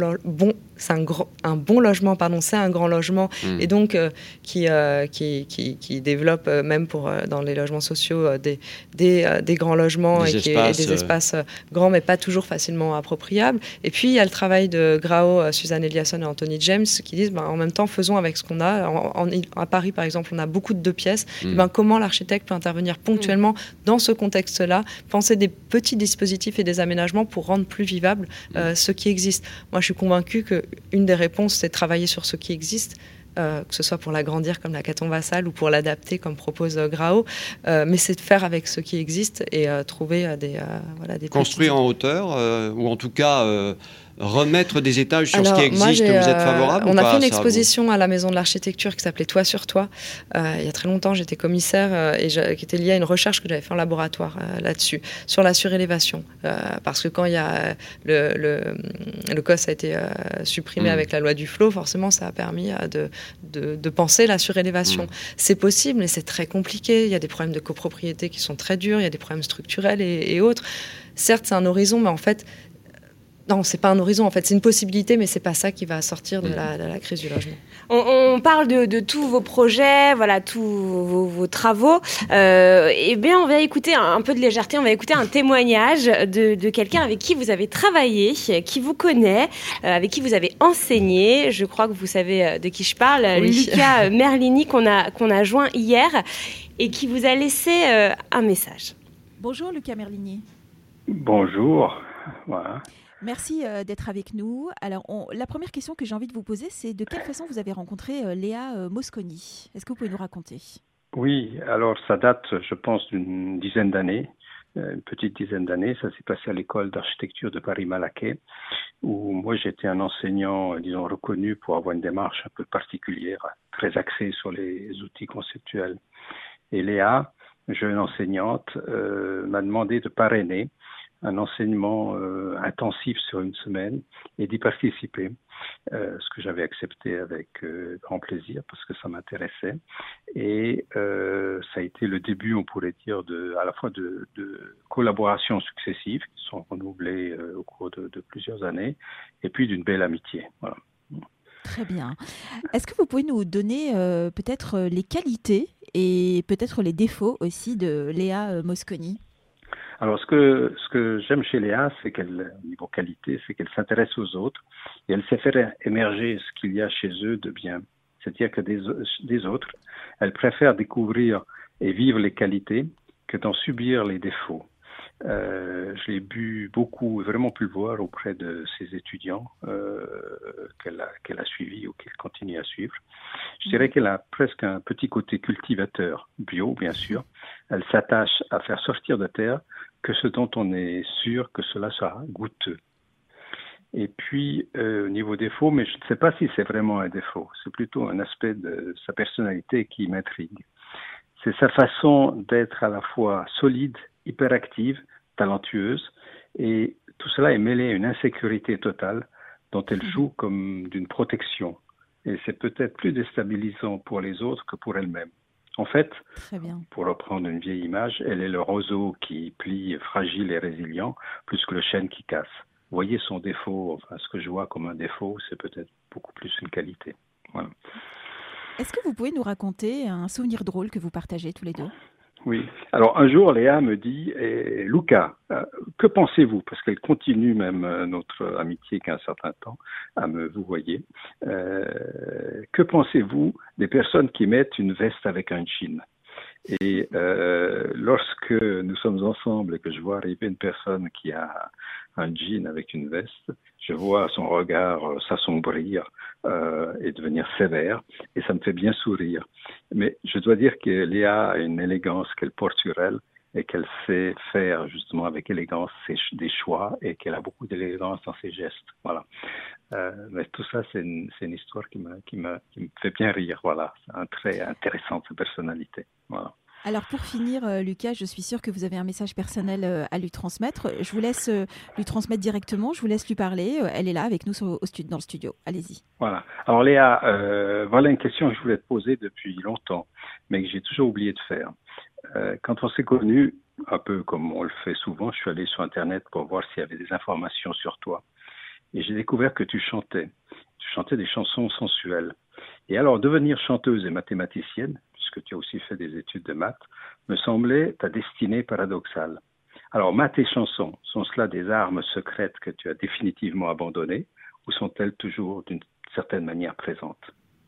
logement, c'est un grand logement, et donc qui développe même dans les logements sociaux des grands logements des espaces grands, mais pas toujours facilement appropriables. Et puis il y a le travail de Grao, Suzanne Eliasson et Anthony James qui disent en même temps, faisons avec ce qu'on a. À Paris, par exemple, on a beaucoup de 2 pièces. Comment l'architecte peut intervenir ponctuellement dans ce contexte-là, penser des petits dispositifs et des aménagements pour rendre plus vivable ce qui existe. Moi, je suis convaincue qu'une des réponses, c'est de travailler sur ce qui existe, que ce soit pour l'agrandir comme la Lacaton-Vassal ou pour l'adapter comme propose Grao, mais c'est de faire avec ce qui existe et trouver des construire en hauteur, ou en tout cas remettre des étages sur ce qui existe. Vous êtes favorable on a fait une exposition à la Maison de l'Architecture qui s'appelait Toit sur Toit. Il y a très longtemps, j'étais commissaire qui était liée à une recherche que j'avais fait en laboratoire là-dessus, sur la surélévation. Parce que quand il y a le COS a été supprimé avec la loi Duflot, forcément, ça a permis de penser la surélévation. C'est possible, mais c'est très compliqué. Il y a des problèmes de copropriété qui sont très durs, il y a des problèmes structurels et autres. Certes, c'est un horizon, mais en fait, Non, c'est pas un horizon, en fait. C'est une possibilité, mais c'est pas ça qui va sortir de la crise du logement. On parle de tous vos projets, voilà, tous vos travaux. Eh bien, on va écouter un peu de légèreté. On va écouter un témoignage de quelqu'un avec qui vous avez travaillé, qui vous connaît, avec qui vous avez enseigné. Je crois que vous savez de qui je parle. Oui. Luca Merlini, qu'on a joint hier et qui vous a laissé un message. Bonjour Luca Merlini. Bonjour. Voilà. Merci d'être avec nous. Alors, la première question que j'ai envie de vous poser, c'est de quelle façon vous avez rencontré Léa Mosconi ? Est-ce que vous pouvez nous raconter ? Oui, alors ça date, je pense, d'une dizaine d'années, une petite dizaine d'années. Ça s'est passé à l'école d'architecture de Paris-Malaquais, où moi j'étais un enseignant, disons, reconnu pour avoir une démarche un peu particulière, très axée sur les outils conceptuels. Et Léa, jeune enseignante, m'a demandé de parrainer un enseignement intensif sur une semaine et d'y participer, ce que j'avais accepté avec grand plaisir parce que ça m'intéressait. Et ça a été le début, on pourrait dire, à la fois de collaborations successives qui sont renouvelées au cours de plusieurs années et puis d'une belle amitié. Voilà. Très bien. Est-ce que vous pouvez nous donner peut-être les qualités et peut-être les défauts aussi de Léa Mosconi ? Alors, ce que j'aime chez Léa, c'est qu'elle, au niveau qualité, c'est qu'elle s'intéresse aux autres et elle sait faire émerger ce qu'il y a chez eux de bien. C'est-à-dire que des autres, elle préfère découvrir et vivre les qualités que d'en subir les défauts. Je l'ai beaucoup, vraiment pu le voir auprès de ses étudiants qu'elle a suivis ou qu'elle continue à suivre. Je dirais qu'elle a presque un petit côté cultivateur, bio bien sûr. Elle s'attache à faire sortir de terre que ce dont on est sûr que cela sera goûteux. Et puis, au niveau défaut, mais je ne sais pas si c'est vraiment un défaut, c'est plutôt un aspect de sa personnalité qui m'intrigue. C'est sa façon d'être à la fois solide, hyperactive, talentueuse, et tout cela est mêlé à une insécurité totale dont elle joue comme d'une protection. Et c'est peut-être plus déstabilisant pour les autres que pour elle-même. En fait, pour reprendre une vieille image, elle est le roseau qui plie fragile et résilient, plus que le chêne qui casse. Vous voyez son défaut, enfin ce que je vois comme un défaut, c'est peut-être beaucoup plus une qualité. Voilà. Est-ce que vous pouvez nous raconter un souvenir drôle que vous partagez tous les deux ? Oui. Alors un jour, Léa me dit « Luca, que pensez-vous ?» Parce qu'elle continue même notre amitié qu'un certain temps à me vouvoyer. Que pensez-vous des personnes qui mettent une veste avec un jean ? Et lorsque nous sommes ensemble et que je vois arriver une personne qui a un jean avec une veste, je vois son regard s'assombrir et devenir sévère, et ça me fait bien sourire. Mais je dois dire que Léa a une élégance qu'elle porte sur elle et qu'elle sait faire justement avec élégance des choix et qu'elle a beaucoup d'élégance dans ses gestes. Voilà. Mais tout ça, c'est une histoire qui me fait bien rire. Voilà. C'est un trait intéressant de sa personnalité. Voilà. Alors pour finir, Lucas, je suis sûre que vous avez un message personnel à lui transmettre. Je vous laisse lui transmettre directement, je vous laisse lui parler. Elle est là avec nous dans le studio. Allez-y. Voilà. Alors Léa, voilà une question que je voulais te poser depuis longtemps, mais que j'ai toujours oublié de faire. Quand on s'est connus, un peu comme on le fait souvent, je suis allé sur Internet pour voir s'il y avait des informations sur toi. Et j'ai découvert que tu chantais. Tu chantais des chansons sensuelles. Et alors, devenir chanteuse et mathématicienne, puisque tu as aussi fait des études de maths, me semblait ta destinée paradoxale. Alors, maths et chansons, sont cela des armes secrètes que tu as définitivement abandonnées, ou sont-elles toujours d'une certaine manière présentes ?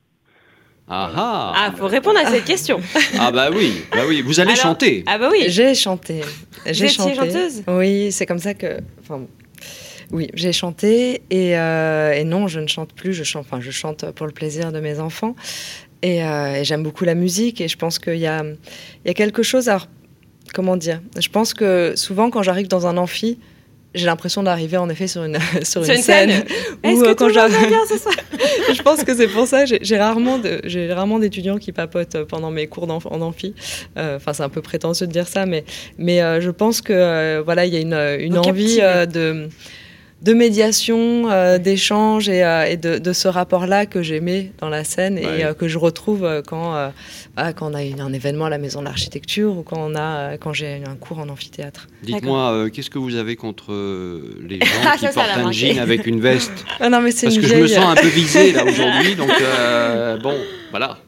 Faut répondre à cette question. Bah oui, vous allez chanter. Ah bah oui. J'ai chanté. Vous étiez chanteuse ? Oui, c'est comme ça que... Oui, j'ai chanté et non, je ne chante plus. Je chante pour le plaisir de mes enfants et j'aime beaucoup la musique et je pense qu'il y a quelque chose à... Comment dire ? Je pense que souvent quand j'arrive dans un amphi, j'ai l'impression d'arriver en effet sur une scène. Est-ce que tout va bien ce soir ? Je pense que c'est pour ça. J'ai rarement d'étudiants qui papotent pendant mes cours en amphi. C'est un peu prétentieux de dire ça, mais je pense que voilà, il y a une envie de médiation, d'échange et de ce rapport-là que j'aimais dans la scène et que je retrouve quand on a un événement à la Maison de l'Architecture ou quand j'ai un cours en amphithéâtre. Dites-moi, qu'est-ce que vous avez contre les gens qui portent un jean avec une veste? Non, mais c'est Parce que je me sens un peu visé là aujourd'hui, donc bon, voilà.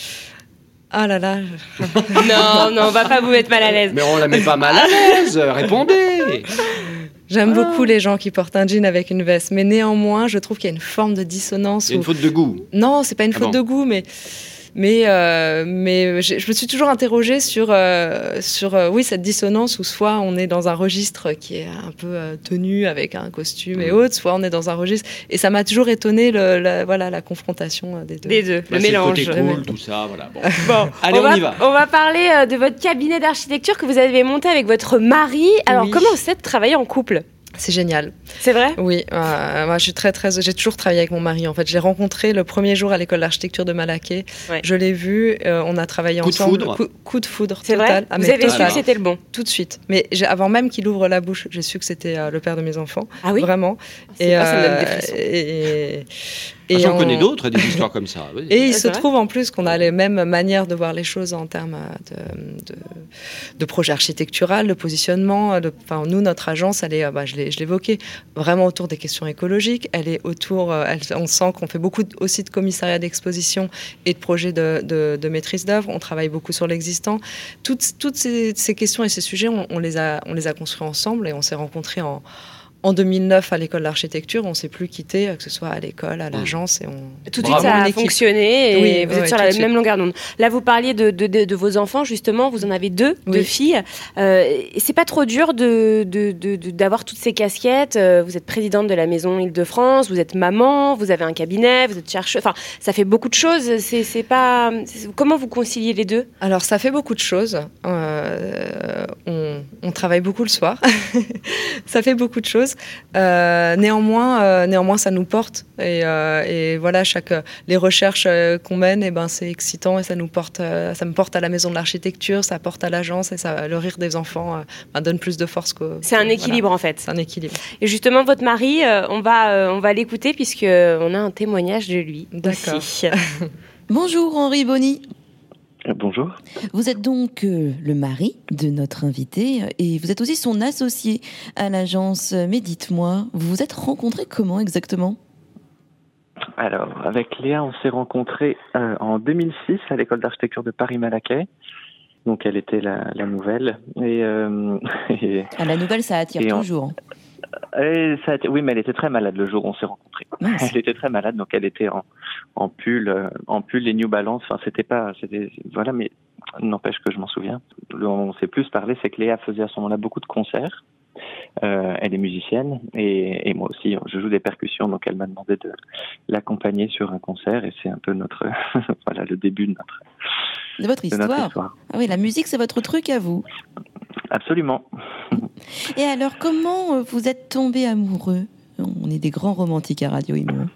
Ah là là. Non, on va pas vous mettre mal à l'aise. Mais on la met pas mal à l'aise, répondez. J'aime beaucoup les gens qui portent un jean avec une veste, mais néanmoins, je trouve qu'il y a une forme de dissonance. Il y a une faute de goût. Non, c'est pas une faute de goût, mais je me suis toujours interrogée sur cette dissonance où soit on est dans un registre qui est un peu tenu avec un costume et autres, soit on est dans un registre, et ça m'a toujours étonné la confrontation des deux. Le mélange. Le côté cool, tout ça, voilà. Bon. Allez, on y va. On va parler de votre cabinet d'architecture que vous avez monté avec votre mari. Alors, comment c'est de travailler en couple? C'est génial. C'est vrai? Oui, moi je suis très j'ai toujours travaillé avec mon mari. En fait, je l'ai rencontré le premier jour à l'école d'architecture de Malaquais. Ouais. Je l'ai vu, on a travaillé ensemble. Coup de foudre. C'est total. Vrai. Vous avez su que c'était le bon? Tout de suite. Mais avant même qu'il ouvre la bouche, j'ai su que c'était le père de mes enfants. Ah oui? Vraiment. Ça me donne des frissons. Et j'en connais d'autres, des histoires comme ça. Oui. Et il se trouve en plus qu'on a les mêmes manières de voir les choses en termes de projet architectural, de positionnement. Nous, notre agence, elle est, je l'évoquais, vraiment autour des questions écologiques. Elle est autour, on sent qu'on fait beaucoup aussi de commissariat d'exposition et de projets de maîtrise d'œuvre. On travaille beaucoup sur l'existant. Toutes ces questions et ces sujets, on les a construits ensemble et on s'est rencontrés en 2009 à l'école d'architecture. On ne s'est plus quitté, que ce soit à l'école, à l'agence. Et tout de suite, ça a fonctionné et vous êtes sur la même longueur d'onde. Là, vous parliez de vos enfants, justement. Vous en avez deux filles. C'est pas trop dur d'avoir toutes ces casquettes. Vous êtes présidente de la Maison Île-de-France, vous êtes maman, vous avez un cabinet, vous êtes chercheuse. Enfin, ça fait beaucoup de choses. Comment vous conciliez les deux? Alors, ça fait beaucoup de choses. On travaille beaucoup le soir. Ça fait beaucoup de choses. Néanmoins, ça nous porte et voilà, les recherches qu'on mène, c'est excitant et ça me porte à la Maison de l'Architecture, ça porte à l'agence et le rire des enfants donne plus de force c'est un équilibre en fait. C'est un équilibre. Et justement, votre mari, on va l'écouter puisque on a un témoignage de lui. D'accord. Aussi. Bonjour Henri Bonny. Bonjour. Vous êtes donc le mari de notre invité et vous êtes aussi son associé à l'agence. Mais dites-moi, vous vous êtes rencontrés comment exactement? Alors, avec Léa, on s'est rencontrés en 2006 à l'école d'architecture de Paris-Malaquais. Donc, elle était la nouvelle. La nouvelle, ça attire toujours. Oui, mais elle était très malade le jour où on s'est rencontrés. Elle était très malade, donc elle était en pull et New Balance. Enfin, voilà, mais n'empêche que je m'en souviens. On s'est plus parlé, c'est que Léa faisait à ce moment-là beaucoup de concerts. Elle est musicienne et moi aussi, je joue des percussions, donc elle m'a demandé de l'accompagner sur un concert et c'est un peu notre voilà, le début de votre histoire. Ah oui, la musique, c'est votre truc à vous. Absolument. Et alors, comment vous êtes tombés amoureux? On est des grands romantiques à Radio Imo.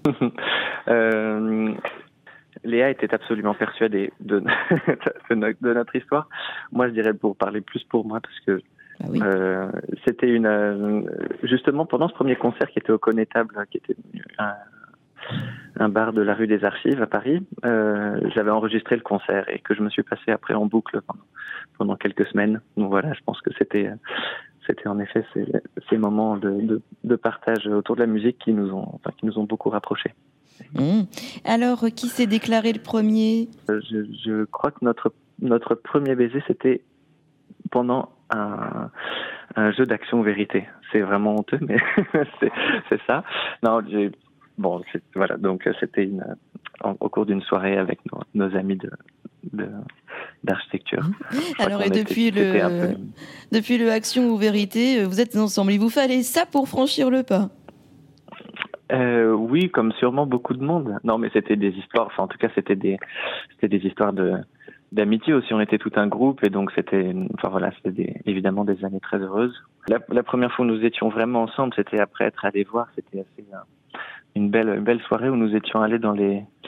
Léa était absolument persuadée de notre histoire. Moi, je dirais pour parler plus pour moi, parce que c'était justement pendant ce premier concert qui était au Connétable, qui était un bar de la rue des Archives à Paris, j'avais enregistré le concert et que je me suis passé après en boucle pendant quelques semaines. Donc voilà, je pense que c'était en effet ces moments de partage autour de la musique qui nous ont beaucoup rapprochés. Alors, qui s'est déclaré le premier? Je crois que notre premier baiser, c'était pendant un jeu d'action vérité. C'est vraiment honteux, mais c'est ça. Non, voilà. Donc c'était au cours d'une soirée avec nos amis d'architecture. Alors et depuis le action ou vérité, vous êtes ensemble. Il vous fallait ça pour franchir le pas? Oui, comme sûrement beaucoup de monde. Non, mais c'était des histoires. Enfin, en tout cas, c'était des histoires d'amitié aussi. On était tout un groupe et donc c'était évidemment des années très heureuses. La première fois où nous étions vraiment ensemble, c'était après être allés voir. C'était assez une belle soirée où nous étions allés dans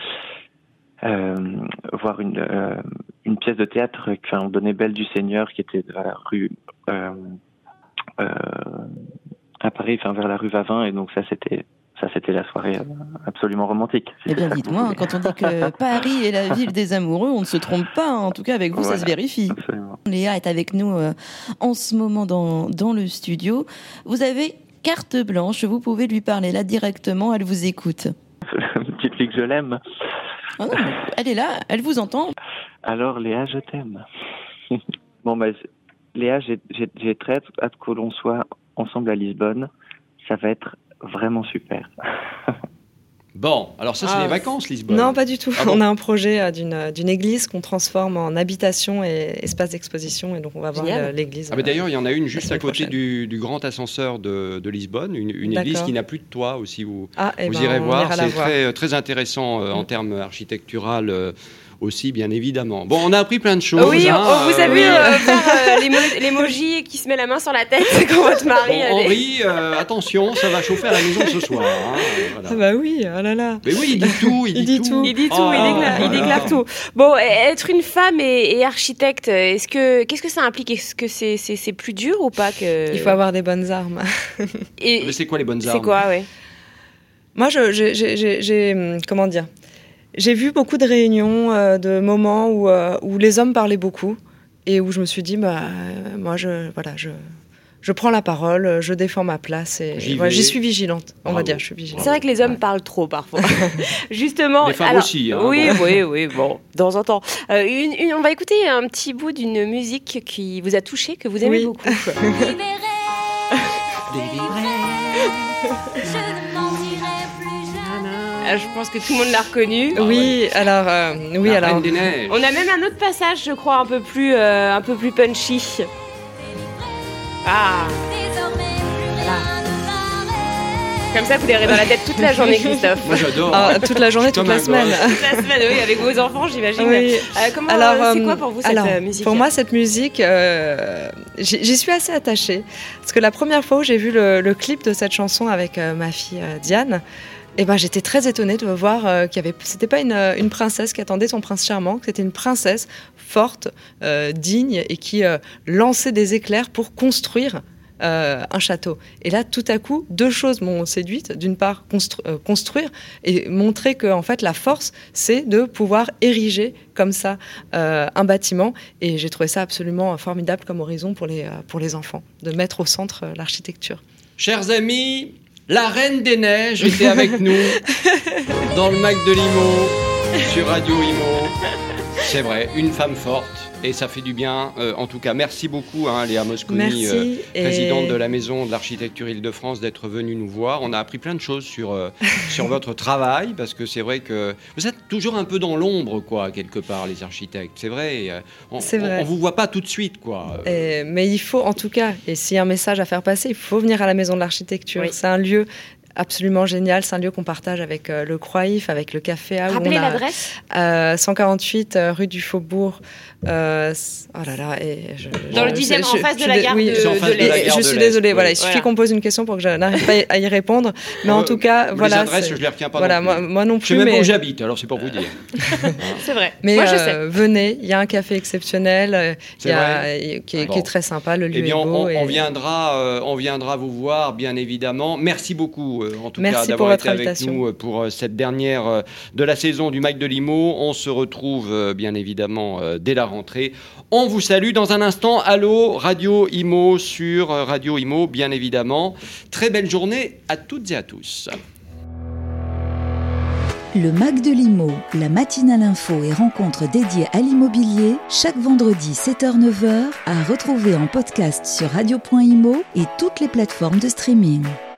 voir une pièce de théâtre qu'on donnait Belle du Seigneur qui était à la rue à Paris, vers la rue Vavin, et donc ça c'était la soirée absolument romantique. Eh bien, dites-moi, quand on dit que Paris est la ville des amoureux, on ne se trompe pas. En tout cas, avec vous, ça se vérifie. Absolument. Léa est avec nous en ce moment dans le studio. Vous avez carte blanche, vous pouvez lui parler là directement, elle vous écoute. Petite fille que je l'aime. Oh non, elle est là, elle vous entend. Alors Léa, je t'aime. Bon, Léa, j'ai très hâte que l'on soit ensemble à Lisbonne. Ça va être vraiment super. Bon, alors ça, c'est les vacances, Lisbonne. Non, pas du tout. Ah bon. On a un projet d'une église qu'on transforme en habitation et espace d'exposition, et donc on va voir l'église. D'ailleurs, il y en a une juste à côté prochaine. du grand ascenseur de Lisbonne, une D'accord. église qui n'a plus de toit aussi. Vous ben, irez voir, c'est voir. très, très intéressant en termes architectural aussi, bien évidemment. Bon, on a appris plein de choses. Oui, on vous a vu faire l'emoji qui se met la main sur la tête quand votre mari... Henri, attention, ça va chauffer à la maison ce soir. Voilà. Ah bah oui, oh là là. Mais oui, il dit tout. Il dit tout, il déclare tout. Bon, être une femme et architecte, qu'est-ce que ça implique? Est-ce que c'est plus dur ou pas que... Il faut avoir des bonnes armes. Mais c'est quoi les bonnes armes? C'est quoi, ouais. Moi, comment dire, j'ai vu beaucoup de réunions, de moments où les hommes parlaient beaucoup et où je me suis dit, moi, je prends la parole, je défends ma place et j'y suis vigilante. On va dire, je suis vigilante. C'est vrai que les hommes parlent trop parfois. Justement. Les femmes aussi. Hein, oui, bon, de temps en temps. On va écouter un petit bout d'une musique qui vous a touché, que vous aimez beaucoup. Je pense que tout le monde l'a reconnu. Alors, on a même un autre passage, je crois, un peu plus punchy. Ah. Voilà. Comme ça, vous l'aurez dans la tête toute la journée, Christophe. Moi, j'adore. Toute la journée, toute la semaine. Toute la semaine, oui, avec vos enfants, j'imagine. Oui. C'est quoi pour vous cette musique? Pour moi, cette musique, j'y suis assez attachée. Parce que la première fois où j'ai vu le clip de cette chanson avec ma fille Diane, j'étais très étonnée de voir c'était pas une princesse qui attendait son prince charmant, que c'était une princesse forte, digne et qui lançait des éclairs pour construire un château. Et là, tout à coup, deux choses m'ont séduite. D'une part, construire et montrer que en fait, la force, c'est de pouvoir ériger comme ça un bâtiment. Et j'ai trouvé ça absolument formidable comme horizon pour les enfants, de mettre au centre l'architecture. Chers amis, la Reine des Neiges était avec nous dans le Mac de Limo sur Radio Imo. C'est vrai, une femme forte et ça fait du bien. En tout cas, merci beaucoup Léa Mosconi, présidente de la Maison de l'Architecture Île-de-France, d'être venue nous voir. On a appris plein de choses sur votre travail, parce que c'est vrai que vous êtes toujours un peu dans l'ombre, quelque part, les architectes. C'est vrai. On vous voit pas tout de suite, mais il faut, en tout cas, et s'il y a un message à faire passer, il faut venir à la Maison de l'Architecture. Oui. C'est un lieu absolument génial, c'est un lieu qu'on partage avec le Croix-If, avec le Café A. Rappelez l'adresse 148 rue du Faubourg. Oh là là, dans le 10e, en face de la gare de l'Est. Je suis désolée, il suffit qu'on pose une question pour que je n'arrive pas à y répondre. Mais en tout cas, les adresses, je ne les retiens pas non plus. Moi non plus. Je sais même pas où j'habite, alors c'est pour vous dire. C'est vrai. Mais moi, je sais. Venez, il y a un café exceptionnel qui est très sympa, le lieu est beau. On viendra vous voir, bien évidemment. Merci beaucoup, en tout cas, d'avoir été avec nous pour cette dernière de la saison du Mac de Limo. On se retrouve, bien évidemment, dès la rentrée. On vous salue dans un instant. Allô, Radio Imo sur Radio Imo, bien évidemment. Très belle journée à toutes et à tous. Le Mac de Limo, la matinale info et rencontres dédiées à l'immobilier, chaque vendredi 7h-9h, à retrouver en podcast sur radio.imo et toutes les plateformes de streaming.